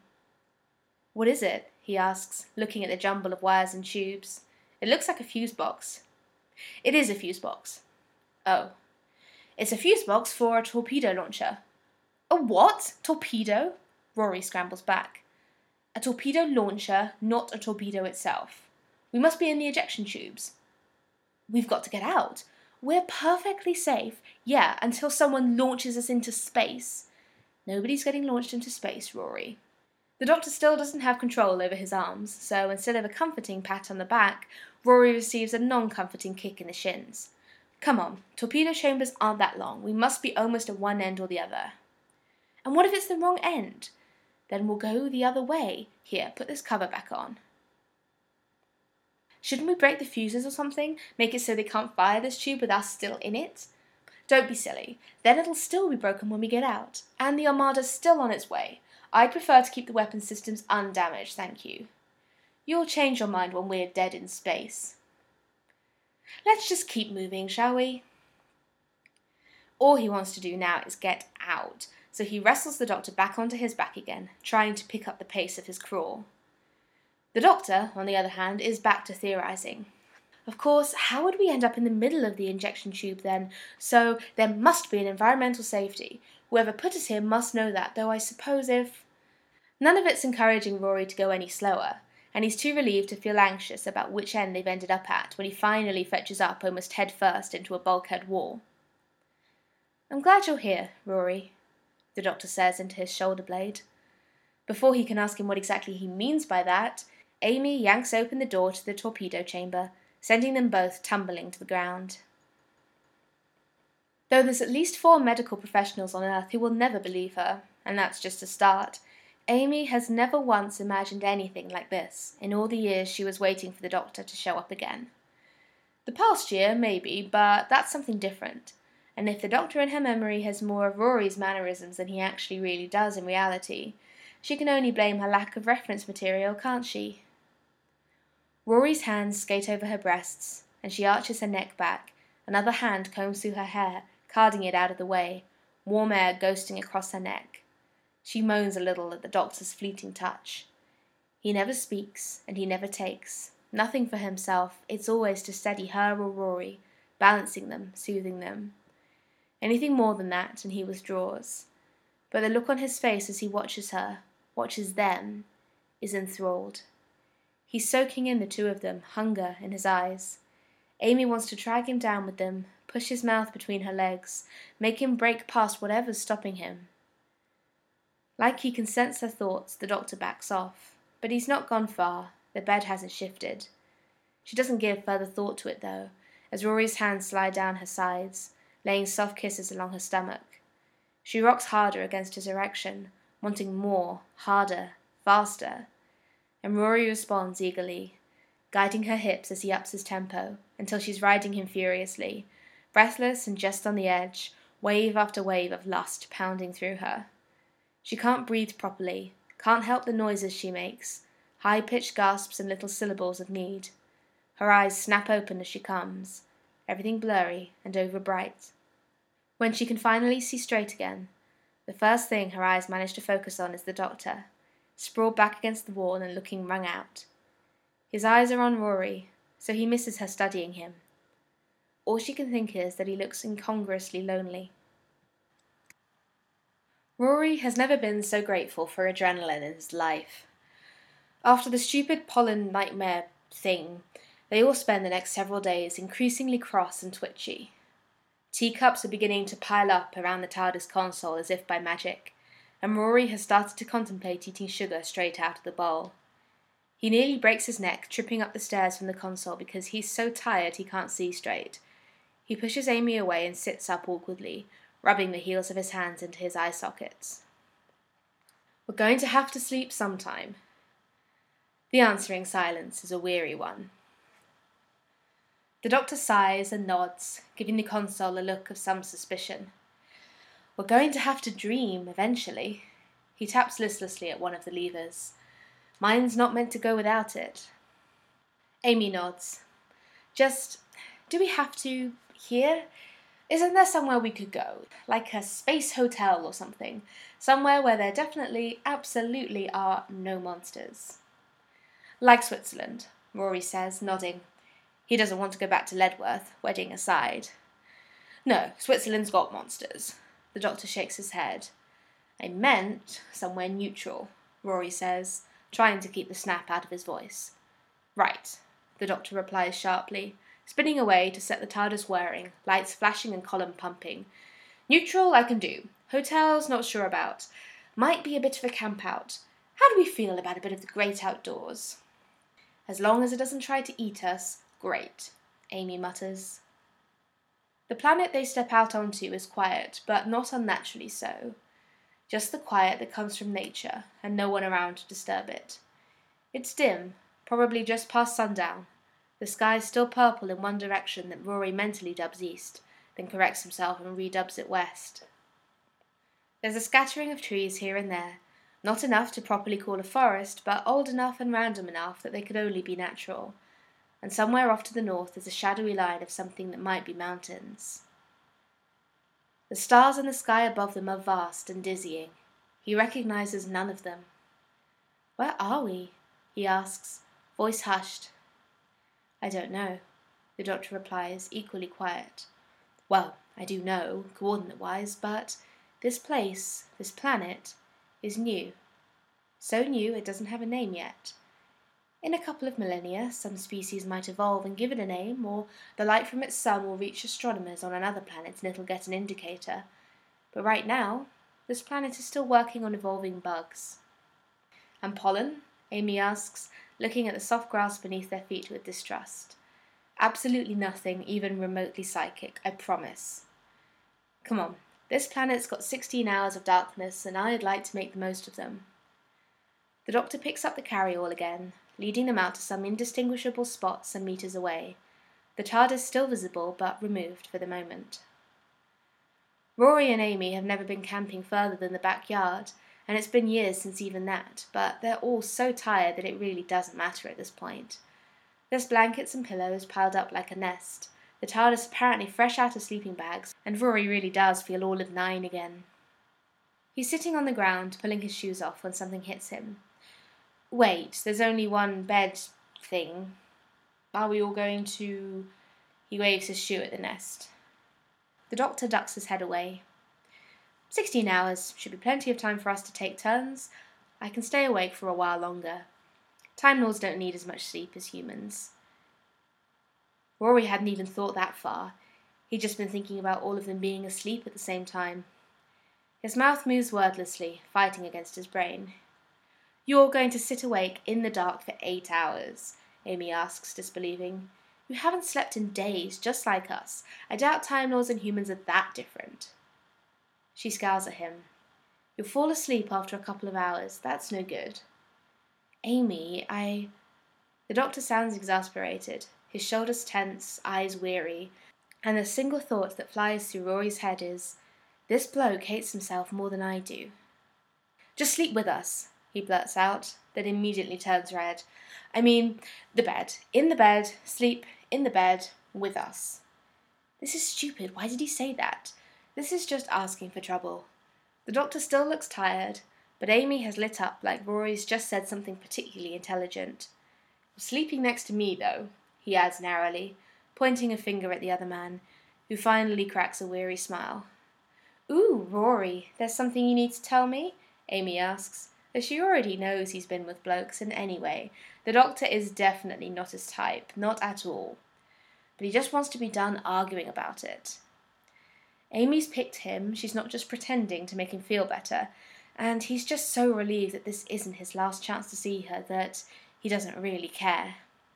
What is it? He asks, looking at the jumble of wires and tubes. It looks like a fuse box. It is a fuse box. Oh. It's a fuse box for a torpedo launcher. A what? Torpedo? Rory scrambles back. A torpedo launcher, not a torpedo itself. We must be in the ejection tubes. We've got to get out. We're perfectly safe. Yeah, until someone launches us into space. Nobody's getting launched into space, Rory. The Doctor still doesn't have control over his arms, so instead of a comforting pat on the back, Rory receives a non-comforting kick in the shins. Come on, torpedo chambers aren't that long. We must be almost at one end or the other. And what if it's the wrong end? Then we'll go the other way. Here, put this cover back on. Shouldn't we break the fuses or something? Make it so they can't fire this tube with us still in it? Don't be silly. Then it'll still be broken when we get out. And the Armada's still on its way. I'd prefer to keep the weapon systems undamaged, thank you. You'll change your mind when we're dead in space. Let's just keep moving, shall we? All he wants to do now is get out, so he wrestles the doctor back onto his back again, trying to pick up the pace of his crawl. The doctor, on the other hand, is back to theorizing. Of course, how would we end up in the middle of the injection tube then? So there must be an environmental safety. Whoever put us here must know that, though I suppose if... None of it's encouraging Rory to go any slower, and he's too relieved to feel anxious about which end they've ended up at when he finally fetches up almost head first into a bulkhead wall. "I'm glad you're here, Rory," the doctor says into his shoulder blade. Before he can ask him what exactly he means by that, Amy yanks open the door to the torpedo chamber, sending them both tumbling to the ground. Though there's at least 4 medical professionals on Earth who will never believe her, and that's just a start, Amy has never once imagined anything like this in all the years she was waiting for the doctor to show up again. The past year, maybe, but that's something different, and if the doctor in her memory has more of Rory's mannerisms than he actually really does in reality, she can only blame her lack of reference material, can't she? Rory's hands skate over her breasts, and she arches her neck back. Another hand combs through her hair, carding it out of the way, warm air ghosting across her neck. She moans a little at the doctor's fleeting touch. He never speaks, and he never takes. Nothing for himself, it's always to steady her or Rory, balancing them, soothing them. Anything more than that, and he withdraws. But the look on his face as he watches her, watches them, is enthralled. He's soaking in the two of them, hunger in his eyes. Amy wants to drag him down with them, push his mouth between her legs, make him break past whatever's stopping him. Like he can sense her thoughts, the doctor backs off. But he's not gone far, the bed hasn't shifted. She doesn't give further thought to it, though, as Rory's hands slide down her sides, laying soft kisses along her stomach. She rocks harder against his erection, wanting more, harder, faster. And Rory responds eagerly, guiding her hips as he ups his tempo, until she's riding him furiously, breathless and just on the edge, wave after wave of lust pounding through her. She can't breathe properly, can't help the noises she makes, high-pitched gasps and little syllables of need. Her eyes snap open as she comes, everything blurry and overbright. When she can finally see straight again, the first thing her eyes manage to focus on is the doctor, sprawled back against the wall and looking wrung out. His eyes are on Rory, so he misses her studying him. All she can think is that he looks incongruously lonely. Rory has never been so grateful for adrenaline in his life. After the stupid pollen nightmare thing, they all spend the next several days increasingly cross and twitchy. Teacups are beginning to pile up around the TARDIS console as if by magic, and Rory has started to contemplate eating sugar straight out of the bowl. He nearly breaks his neck tripping up the stairs from the console because he's so tired he can't see straight. He pushes Amy away and sits up awkwardly, rubbing the heels of his hands into his eye sockets. "We're going to have to sleep sometime." The answering silence is a weary one. The doctor sighs and nods, giving the console a look of some suspicion. "We're going to have to dream eventually." He taps listlessly at one of the levers. "Mine's not meant to go without it." Amy nods. "Just, do we have to here? Isn't there somewhere we could go? Like a space hotel or something? Somewhere where there definitely, absolutely are no monsters." "Like Switzerland," Rory says, nodding. He doesn't want to go back to Ledworth, wedding aside. "No, Switzerland's got monsters." The doctor shakes his head. "I meant somewhere neutral," Rory says, trying to keep the snap out of his voice. "Right," the doctor replies sharply, spinning away to set the TARDIS whirring, lights flashing and column pumping. "Neutral I can do. Hotels not sure about. Might be a bit of a camp out. How do we feel about a bit of the great outdoors?" "As long as it doesn't try to eat us, great," Amy mutters. The planet they step out onto is quiet, but not unnaturally so. Just the quiet that comes from nature, and no one around to disturb it. It's dim, probably just past sundown. The sky's still purple in one direction that Rory mentally dubs east, then corrects himself and redubs it west. There's a scattering of trees here and there, not enough to properly call a forest, but old enough and random enough that they could only be natural. And somewhere off to the north is a shadowy line of something that might be mountains. The stars in the sky above them are vast and dizzying. He recognizes none of them. "Where are we?" he asks, voice hushed. "I don't know," the doctor replies, equally quiet. "Well, I do know, coordinate-wise, but this place, this planet, is new. So new it doesn't have a name yet. In a couple of millennia, some species might evolve and give it a name, or the light from its sun will reach astronomers on another planet and it'll get an indicator. But right now, this planet is still working on evolving bugs." "And pollen?" Amy asks, looking at the soft grass beneath their feet with distrust. "Absolutely nothing, even remotely psychic, I promise. Come on, this planet's got 16 hours of darkness, and I'd like to make the most of them." The doctor picks up the carryall again, leading them out to some indistinguishable spot some meters away, the TARDIS still visible but removed for the moment. Rory and Amy have never been camping further than the backyard, and it's been years since even that, but they're all so tired that it really doesn't matter at this point. There's blankets and pillows piled up like a nest, the TARDIS apparently fresh out of sleeping bags, and Rory really does feel all of 9 again. He's sitting on the ground, pulling his shoes off when something hits him. "Wait, there's only one bed thing. Are we all going to—" He waves his shoe at the nest. The doctor ducks his head away. 16 hours should be plenty of time for us to take turns. I can stay awake for a while longer. Time Lords don't need as much sleep as humans." Rory hadn't even thought that far. He'd just been thinking about all of them being asleep at the same time. His mouth moves wordlessly, fighting against his brain. "You're going to sit awake in the dark for 8 hours?" Amy asks, disbelieving. "You haven't slept in days, just like us. I doubt Time Lords and humans are that different." She scowls at him. "You'll fall asleep after a couple of hours. That's no good." "Amy, The doctor sounds exasperated, his shoulders tense, eyes weary, and the single thought that flies through Rory's head is, "This bloke hates himself more than I do." "Just sleep with us," he blurts out, then immediately turns red. "I mean, the bed. In the bed, sleep, in the bed, with us." This is stupid. Why did he say that? This is just asking for trouble. The doctor still looks tired, but Amy has lit up like Rory's just said something particularly intelligent. "You're sleeping next to me, though," he adds narrowly, pointing a finger at the other man, who finally cracks a weary smile. "Ooh, Rory, there's something you need to tell me?" Amy asks, as she already knows he's been with blokes, and anyway, the doctor is definitely not his type, not at all. But he just wants to be done arguing about it. Amy's picked him, she's not just pretending to make him feel better, and he's just so relieved that this isn't his last chance to see her that he doesn't really care.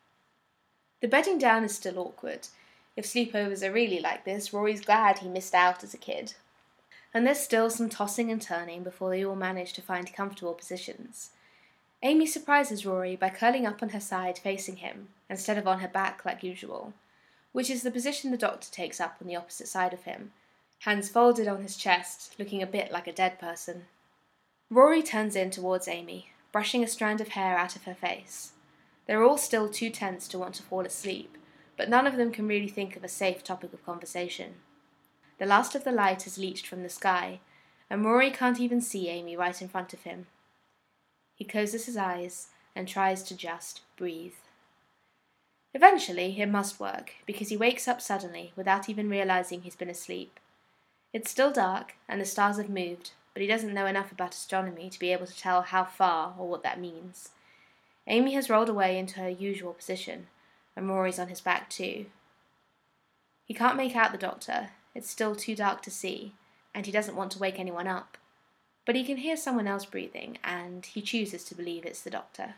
The bedding down is still awkward. If sleepovers are really like this, Rory's glad he missed out as a kid. And there's still some tossing and turning before they all manage to find comfortable positions. Amy surprises Rory by curling up on her side facing him, instead of on her back like usual, which is the position the doctor takes up on the opposite side of him, hands folded on his chest, looking a bit like a dead person. Rory turns in towards Amy, brushing a strand of hair out of her face. They're all still too tense to want to fall asleep, but none of them can really think of a safe topic of conversation. The last of the light has leached from the sky, and Rory can't even see Amy right in front of him. He closes his eyes and tries to just breathe. Eventually, it must work, because he wakes up suddenly without even realizing he's been asleep. It's still dark, and the stars have moved, but he doesn't know enough about astronomy to be able to tell how far or what that means. Amy has rolled away into her usual position, and Rory's on his back too. He can't make out the doctor, it's still too dark to see, and he doesn't want to wake anyone up. But he can hear someone else breathing, and he chooses to believe it's the doctor.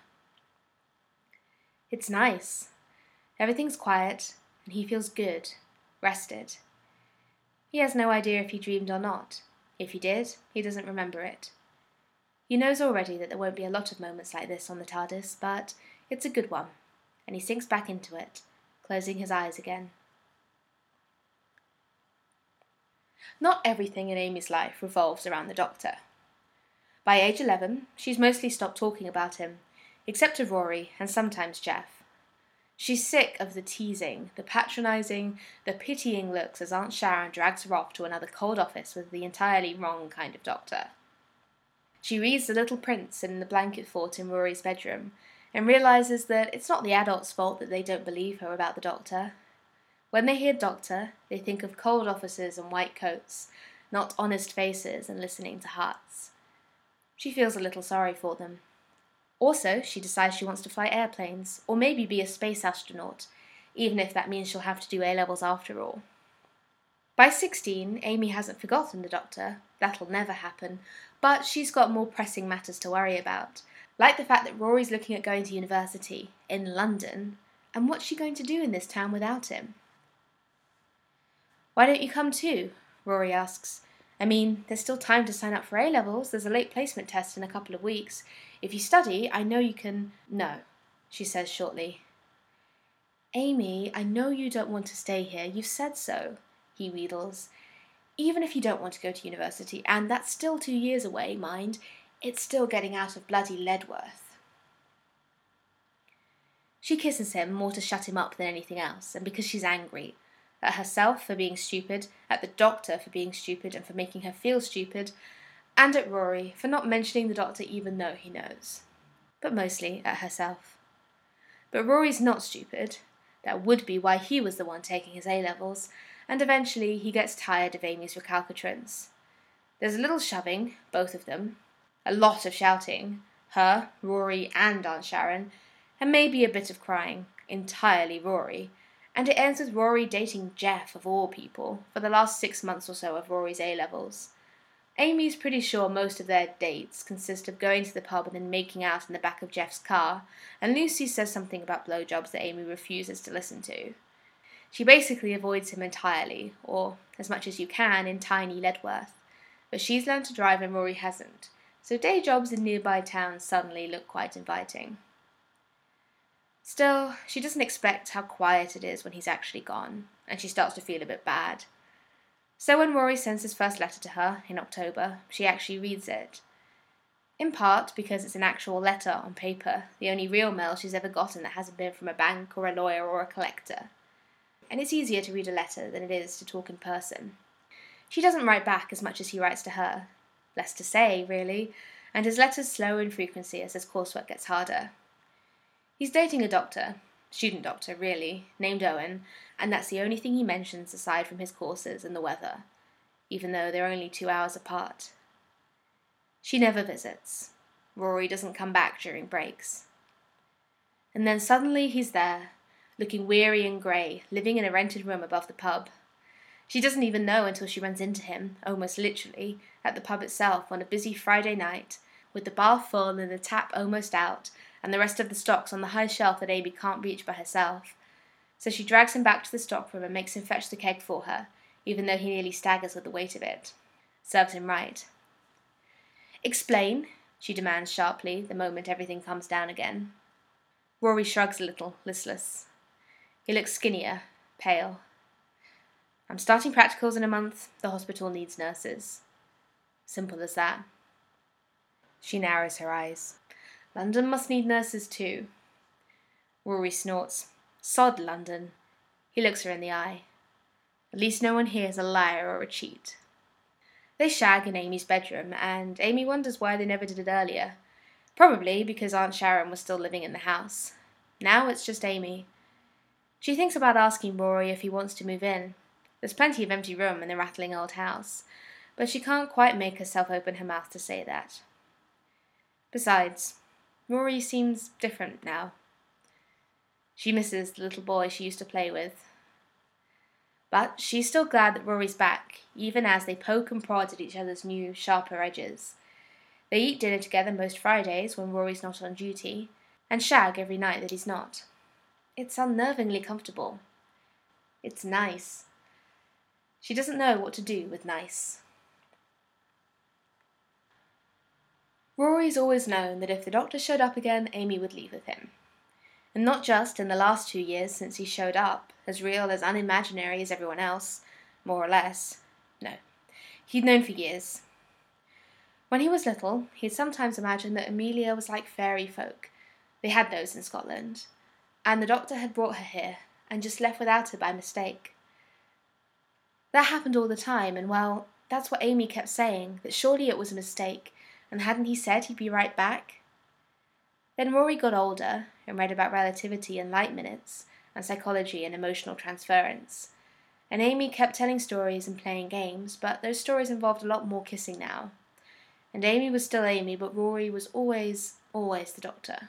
It's nice. Everything's quiet, and he feels good, rested. He has no idea if he dreamed or not. If he did, he doesn't remember it. He knows already that there won't be a lot of moments like this on the TARDIS, but it's a good one, and he sinks back into it, closing his eyes again. Not everything in Amy's life revolves around the doctor. By age 11, she's mostly stopped talking about him, except to Rory and sometimes Jeff. She's sick of the teasing, the patronising, the pitying looks as Aunt Sharon drags her off to another cold office with the entirely wrong kind of doctor. She reads The Little Prince in the blanket fort in Rory's bedroom, and realises that it's not the adults' fault that they don't believe her about the doctor. When they hear doctor, they think of cold offices and white coats, not honest faces and listening to hearts. She feels a little sorry for them. Also, she decides she wants to fly airplanes, or maybe be a space astronaut, even if that means she'll have to do A-levels after all. By 16, Amy hasn't forgotten the doctor. That'll never happen, but she's got more pressing matters to worry about, like the fact that Rory's looking at going to university in London, and what's she going to do in this town without him? "Why don't you come too?" Rory asks. "I mean, there's still time to sign up for A-levels. There's a late placement test in a couple of weeks. If you study, I know you can—" "No," she says shortly. "Amy, I know you don't want to stay here. You've said so," he wheedles. "Even if you don't want to go to university, and that's still 2 years away, mind, it's still getting out of bloody Ledworth." She kisses him more to shut him up than anything else, and because she's angry. At herself for being stupid, at the doctor for being stupid and for making her feel stupid, and at Rory for not mentioning the doctor even though he knows. But mostly at herself. But Rory's not stupid. That would be why he was the one taking his A-levels, and eventually he gets tired of Amy's recalcitrance. There's a little shoving, both of them, a lot of shouting, her, Rory, and Aunt Sharon, and maybe a bit of crying, entirely Rory, and it ends with Rory dating Jeff, of all people, for the last 6 months or so of Rory's A-levels. Amy's pretty sure most of their dates consist of going to the pub and then making out in the back of Jeff's car, and Lucy says something about blowjobs that Amy refuses to listen to. She basically avoids him entirely, or as much as you can, in tiny Ledworth. But she's learned to drive and Rory hasn't, so day jobs in nearby towns suddenly look quite inviting. Still, she doesn't expect how quiet it is when he's actually gone, and she starts to feel a bit bad. So when Rory sends his first letter to her, in October, she actually reads it. In part because it's an actual letter on paper, the only real mail she's ever gotten that hasn't been from a bank or a lawyer or a collector. And it's easier to read a letter than it is to talk in person. She doesn't write back as much as he writes to her. Less to say, really, and his letters slow in frequency as his coursework gets harder. He's dating a doctor, student doctor really, named Owen, and that's the only thing he mentions aside from his courses and the weather, even though they're only 2 hours apart. She never visits. Rory doesn't come back during breaks. And then suddenly he's there, looking weary and grey, living in a rented room above the pub. She doesn't even know until she runs into him, almost literally, at the pub itself on a busy Friday night, with the bar full and the tap almost out, and the rest of the stocks on the high shelf that Amy can't reach by herself. So she drags him back to the stockroom and makes him fetch the keg for her, even though he nearly staggers with the weight of it. Serves him right. "Explain," she demands sharply, the moment everything comes down again. Rory shrugs a little, listless. He looks skinnier, pale. "I'm starting practicals in a month. The hospital needs nurses." Simple as that. She narrows her eyes. "London must need nurses too." Rory snorts. "Sod London." He looks her in the eye. "At least no one here is a liar or a cheat." They shag in Amy's bedroom, and Amy wonders why they never did it earlier. Probably because Aunt Sharon was still living in the house. Now it's just Amy. She thinks about asking Rory if he wants to move in. There's plenty of empty room in the rattling old house, but she can't quite make herself open her mouth to say that. Besides, Rory seems different now. She misses the little boy she used to play with. But she's still glad that Rory's back, even as they poke and prod at each other's new, sharper edges. They eat dinner together most Fridays when Rory's not on duty, and shag every night that he's not. It's unnervingly comfortable. It's nice. She doesn't know what to do with nice. Rory's always known that if the doctor showed up again, Amy would leave with him. And not just in the last 2 years since he showed up, as real, as unimaginary as everyone else, more or less. No, he'd known for years. When he was little, he'd sometimes imagined that Amelia was like fairy folk. They had those in Scotland. and the doctor had brought her here, and just left without her by mistake. That happened all the time, and well, that's what Amy kept saying, that surely it was a mistake, and hadn't he said he'd be right back? Then Rory got older, and read about relativity and light minutes, and psychology and emotional transference. And Amy kept telling stories and playing games, but those stories involved a lot more kissing now. And Amy was still Amy, but Rory was always the doctor.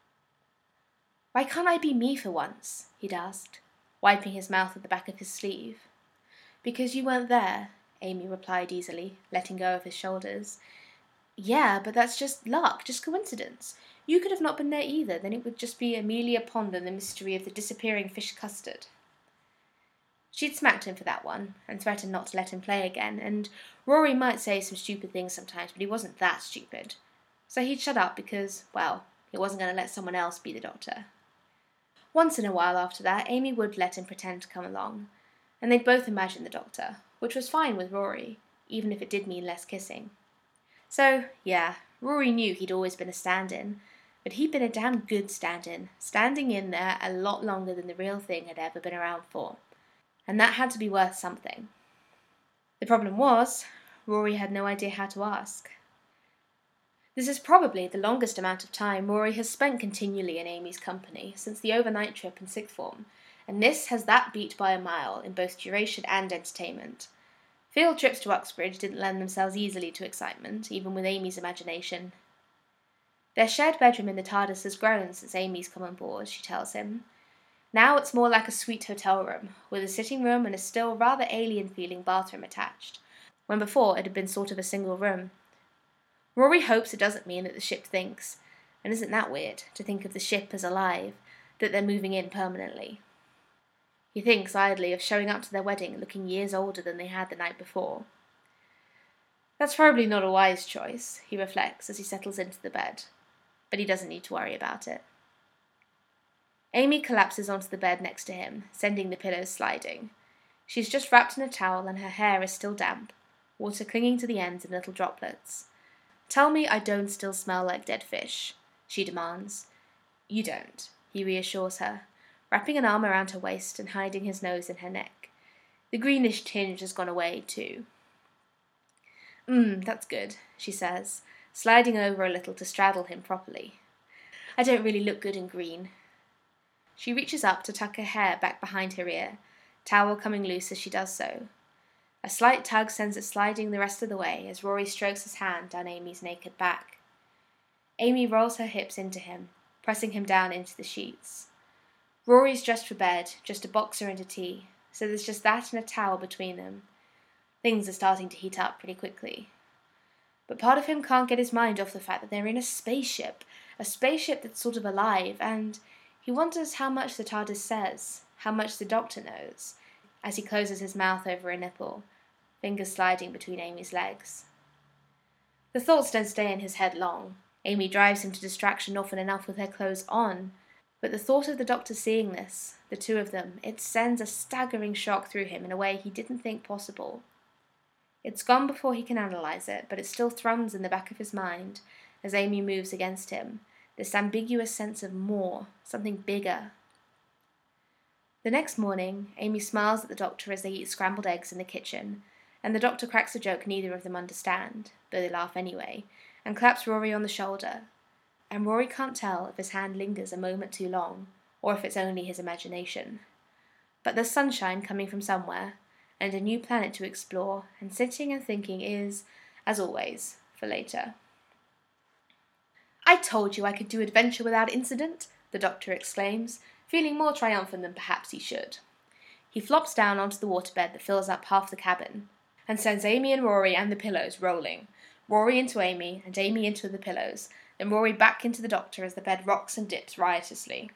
"Why can't I be me for once?" he'd asked, wiping his mouth with the back of his sleeve. "Because you weren't there," Amy replied easily, letting go of his shoulders. "Yeah, but that's just luck, just coincidence. You could have not been there either, then it would just be Amelia Pond and the mystery of the disappearing fish custard." She'd smacked him for that one, and threatened not to let him play again, and Rory might say some stupid things sometimes, but he wasn't that stupid. So he'd shut up because, well, he wasn't going to let someone else be the doctor. Once in a while after that, Amy would let him pretend to come along, and they'd both imagine the doctor, which was fine with Rory, even if it did mean less kissing. So, yeah, Rory knew he'd always been a stand-in, but he'd been a damn good stand-in, standing in there a lot longer than the real thing had ever been around for. And that had to be worth something. The problem was, Rory had no idea how to ask. This is probably the longest amount of time Rory has spent continually in Amy's company since the overnight trip in sixth form, and this has that beat by a mile in both duration and entertainment. Field trips to Uxbridge didn't lend themselves easily to excitement, even with Amy's imagination. Their shared bedroom in the TARDIS has grown since Amy's come on board, she tells him. Now it's more like a suite hotel room, with a sitting room and a still rather alien-feeling bathroom attached, when before it had been sort of a single room. Rory hopes it doesn't mean that the ship thinks, and isn't that weird, to think of the ship as alive, that they're moving in permanently. He thinks idly of showing up to their wedding looking years older than they had the night before. That's probably not a wise choice, he reflects as he settles into the bed, but he doesn't need to worry about it. Amy collapses onto the bed next to him, sending the pillows sliding. She's just wrapped in a towel and her hair is still damp, water clinging to the ends in little droplets. "Tell me I don't still smell like dead fish," she demands. "You don't," he reassures her, wrapping an arm around her waist and hiding his nose in her neck. The greenish tinge has gone away, too. That's good," she says, sliding over a little to straddle him properly. "I don't really look good in green." She reaches up to tuck her hair back behind her ear, towel coming loose as she does so. A slight tug sends it sliding the rest of the way as Rory strokes his hand down Amy's naked back. Amy rolls her hips into him, pressing him down into the sheets. Rory's dressed for bed, just a boxer and a tee, so there's just that and a towel between them. Things are starting to heat up pretty quickly. But part of him can't get his mind off the fact that they're in a spaceship that's sort of alive, and he wonders how much the TARDIS says, how much the doctor knows, as he closes his mouth over a nipple, fingers sliding between Amy's legs. The thoughts don't stay in his head long. Amy drives him to distraction often enough with her clothes on, but the thought of the doctor seeing this, the two of them, it sends a staggering shock through him in a way he didn't think possible. It's gone before he can analyse it, but it still thrums in the back of his mind as Amy moves against him, this ambiguous sense of more, something bigger. The next morning, Amy smiles at the doctor as they eat scrambled eggs in the kitchen, and the doctor cracks a joke neither of them understand, though they laugh anyway, and claps Rory on the shoulder. And Rory can't tell if his hand lingers a moment too long, or if it's only his imagination. But there's sunshine coming from somewhere, and a new planet to explore, and sitting and thinking is, as always, for later. "I told you I could do adventure without incident," the doctor exclaims, feeling more triumphant than perhaps he should. He flops down onto the waterbed that fills up half the cabin, and sends Amy and Rory and the pillows rolling. Rory into Amy, and Amy into the pillows, then Rory back into the doctor as the bed rocks and dips riotously.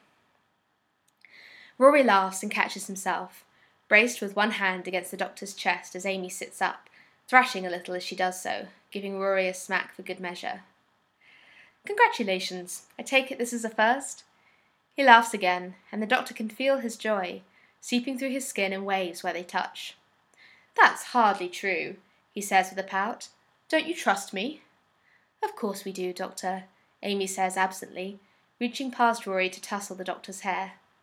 Rory laughs and catches himself, braced with one hand against the doctor's chest as Amy sits up, thrashing a little as she does so, giving Rory a smack for good measure. "Congratulations. I take it this is a first?" He laughs again, and the doctor can feel his joy, seeping through his skin in waves where they touch. "That's hardly true," he says with a pout. "Don't you trust me?" "Of course we do, Doctor," Amy says absently, reaching past Rory to tussle the doctor's hair.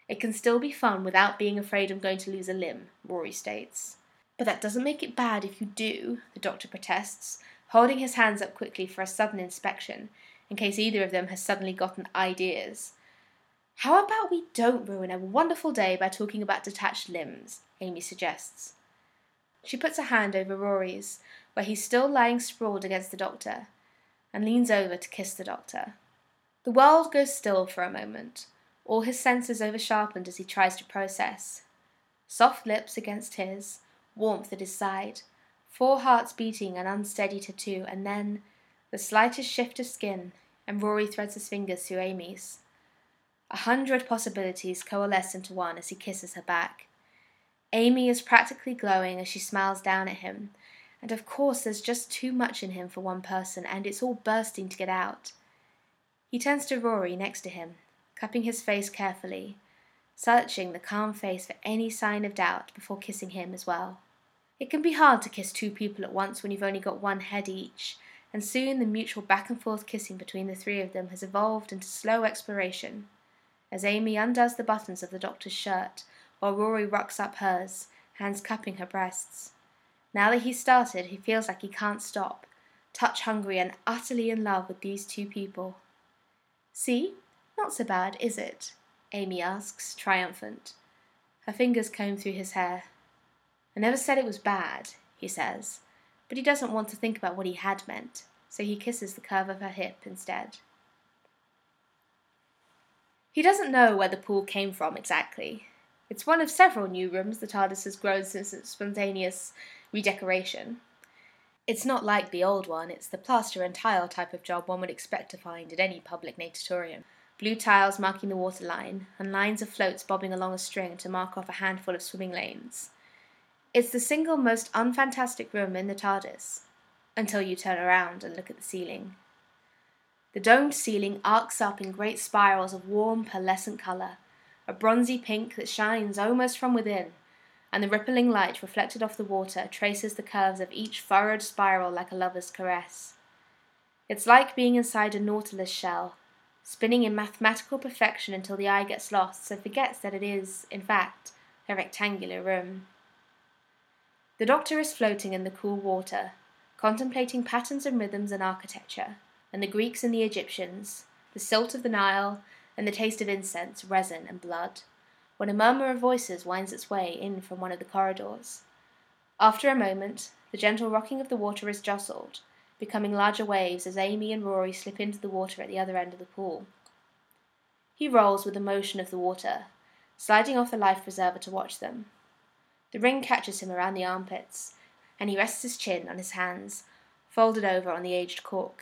It can still be fun without being afraid I'm going to lose a limb, Rory states. But that doesn't make it bad if you do, the doctor protests, holding his hands up quickly for a sudden inspection, in case either of them has suddenly gotten ideas. How about we don't ruin a wonderful day by talking about detached limbs, Amy suggests. She puts a hand over Rory's, where he's still lying sprawled against the doctor, and leans over to kiss the doctor. The world goes still for a moment, all his senses over-sharpened as he tries to process. Soft lips against his, warmth at his side, 4 hearts beating an unsteady tattoo, and then the slightest shift of skin, and Rory threads his fingers through Amy's. 100 possibilities coalesce into one as he kisses her back. Amy is practically glowing as she smiles down at him, and of course there's just too much in him for one person, and it's all bursting to get out. He turns to Rory next to him, cupping his face carefully, searching the calm face for any sign of doubt before kissing him as well. It can be hard to kiss 2 people at once when you've only got one head each, and soon the mutual back and forth kissing between the 3 of them has evolved into slow exploration, as Amy undoes the buttons of the doctor's shirt, while Rory rocks up hers, hands cupping her breasts. Now that he's started, he feels like he can't stop, touch-hungry and utterly in love with these 2 people. See? Not so bad, is it? Amy asks, triumphant. Her fingers comb through his hair. I never said it was bad, he says, but he doesn't want to think about what he had meant, so he kisses the curve of her hip instead. He doesn't know where the pool came from exactly. It's one of several new rooms the TARDIS has grown since its spontaneous redecoration. It's not like the old one, it's the plaster and tile type of job one would expect to find at any public natatorium. Blue tiles marking the waterline, and lines of floats bobbing along a string to mark off a handful of swimming lanes. It's the single most unfantastic room in the TARDIS, until you turn around and look at the ceiling. The domed ceiling arcs up in great spirals of warm, pearlescent colour, a bronzy pink that shines almost from within, and the rippling light reflected off the water traces the curves of each furrowed spiral like a lover's caress. It's like being inside a nautilus shell, spinning in mathematical perfection until the eye gets lost, so forgets that it is, in fact, a rectangular room. The Doctor is floating in the cool water, contemplating patterns and rhythms and architecture, and the Greeks and the Egyptians, the silt of the Nile, and the taste of incense, resin, and blood, when a murmur of voices winds its way in from one of the corridors. After a moment, the gentle rocking of the water is jostled, becoming larger waves as Amy and Rory slip into the water at the other end of the pool. He rolls with the motion of the water, sliding off the life preserver to watch them. The ring catches him around the armpits, and he rests his chin on his hands, folded over on the aged cork.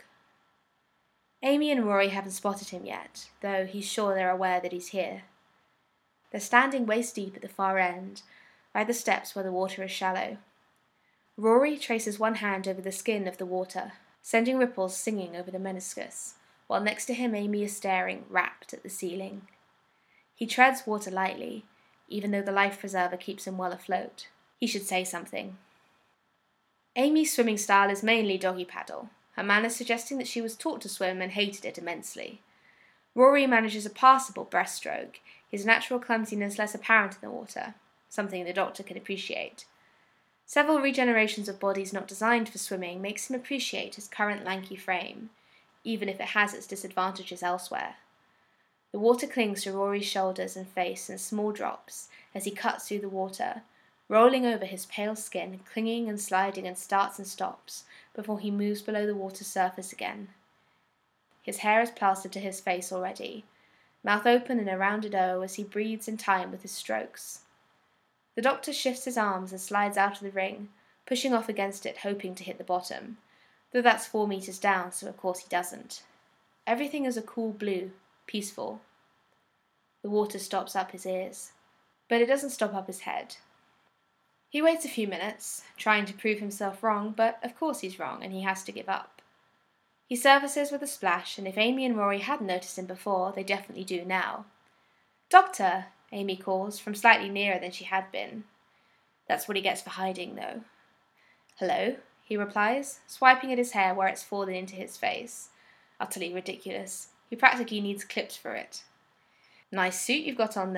Amy and Rory haven't spotted him yet, though he's sure they're aware that he's here. They're standing waist deep at the far end, by the steps where the water is shallow. Rory traces one hand over the skin of the water, sending ripples singing over the meniscus, while next to him Amy is staring, rapt, at the ceiling. He treads water lightly, even though the life preserver keeps him well afloat. He should say something. Amy's swimming style is mainly doggy paddle, her manner suggesting that she was taught to swim and hated it immensely. Rory manages a passable breaststroke, his natural clumsiness less apparent in the water, something the Doctor can appreciate. Several regenerations of bodies not designed for swimming makes him appreciate his current lanky frame, even if it has its disadvantages elsewhere. The water clings to Rory's shoulders and face in small drops as he cuts through the water, rolling over his pale skin, clinging and sliding and starts and stops before he moves below the water's surface again. His hair is plastered to his face already, mouth open in a rounded O as he breathes in time with his strokes. The Doctor shifts his arms and slides out of the ring, pushing off against it, hoping to hit the bottom, though that's 4 meters down, so of course he doesn't. Everything is a cool blue, peaceful. The water stops up his ears, but it doesn't stop up his head. He waits a few minutes, trying to prove himself wrong, but of course he's wrong, and he has to give up. He surfaces with a splash, and if Amy and Rory hadn't noticed him before, they definitely do now. "Doctor!" Amy calls, from slightly nearer than she had been. That's what he gets for hiding, though. "Hello," he replies, swiping at his hair where it's fallen into his face. Utterly ridiculous. He practically needs clips for it. "Nice suit you've got on there,"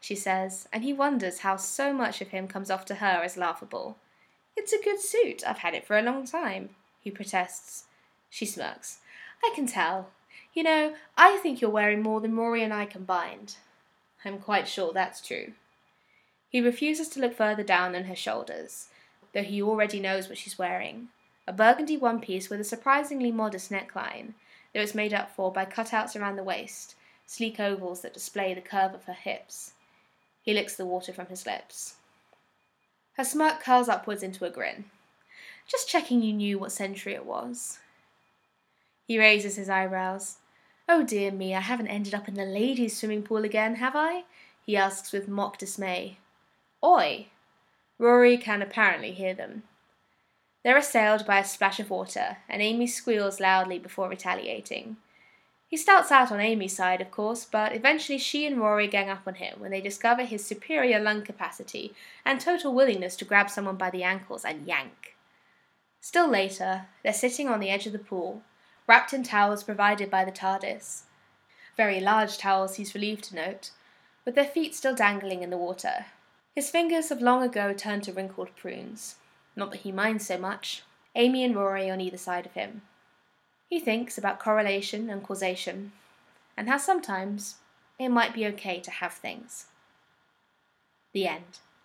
she says, and he wonders how so much of him comes off to her as laughable. It's a good suit. I've had it for a long time, he protests. She smirks. I can tell. You know, I think you're wearing more than Rory and I combined. I'm quite sure that's true. He refuses to look further down than her shoulders, though he already knows what she's wearing. A burgundy one-piece with a surprisingly modest neckline, though it's made up for by cutouts around the waist, sleek ovals that display the curve of her hips. He licks the water from his lips. Her smirk curls upwards into a grin. Just checking you knew what century it was. He raises his eyebrows. Oh dear me, I haven't ended up in the ladies' swimming pool again, have I? He asks with mock dismay. Oi! Rory can apparently hear them. They're assailed by a splash of water, and Amy squeals loudly before retaliating. He starts out on Amy's side, of course, but eventually she and Rory gang up on him when they discover his superior lung capacity and total willingness to grab someone by the ankles and yank. Still later, they're sitting on the edge of the pool, wrapped in towels provided by the TARDIS. Very large towels, he's relieved to note, with their feet still dangling in the water. His fingers have long ago turned to wrinkled prunes. Not that he minds so much. Amy and Rory on either side of him. He thinks about correlation and causation, and how sometimes it might be okay to have things. The end.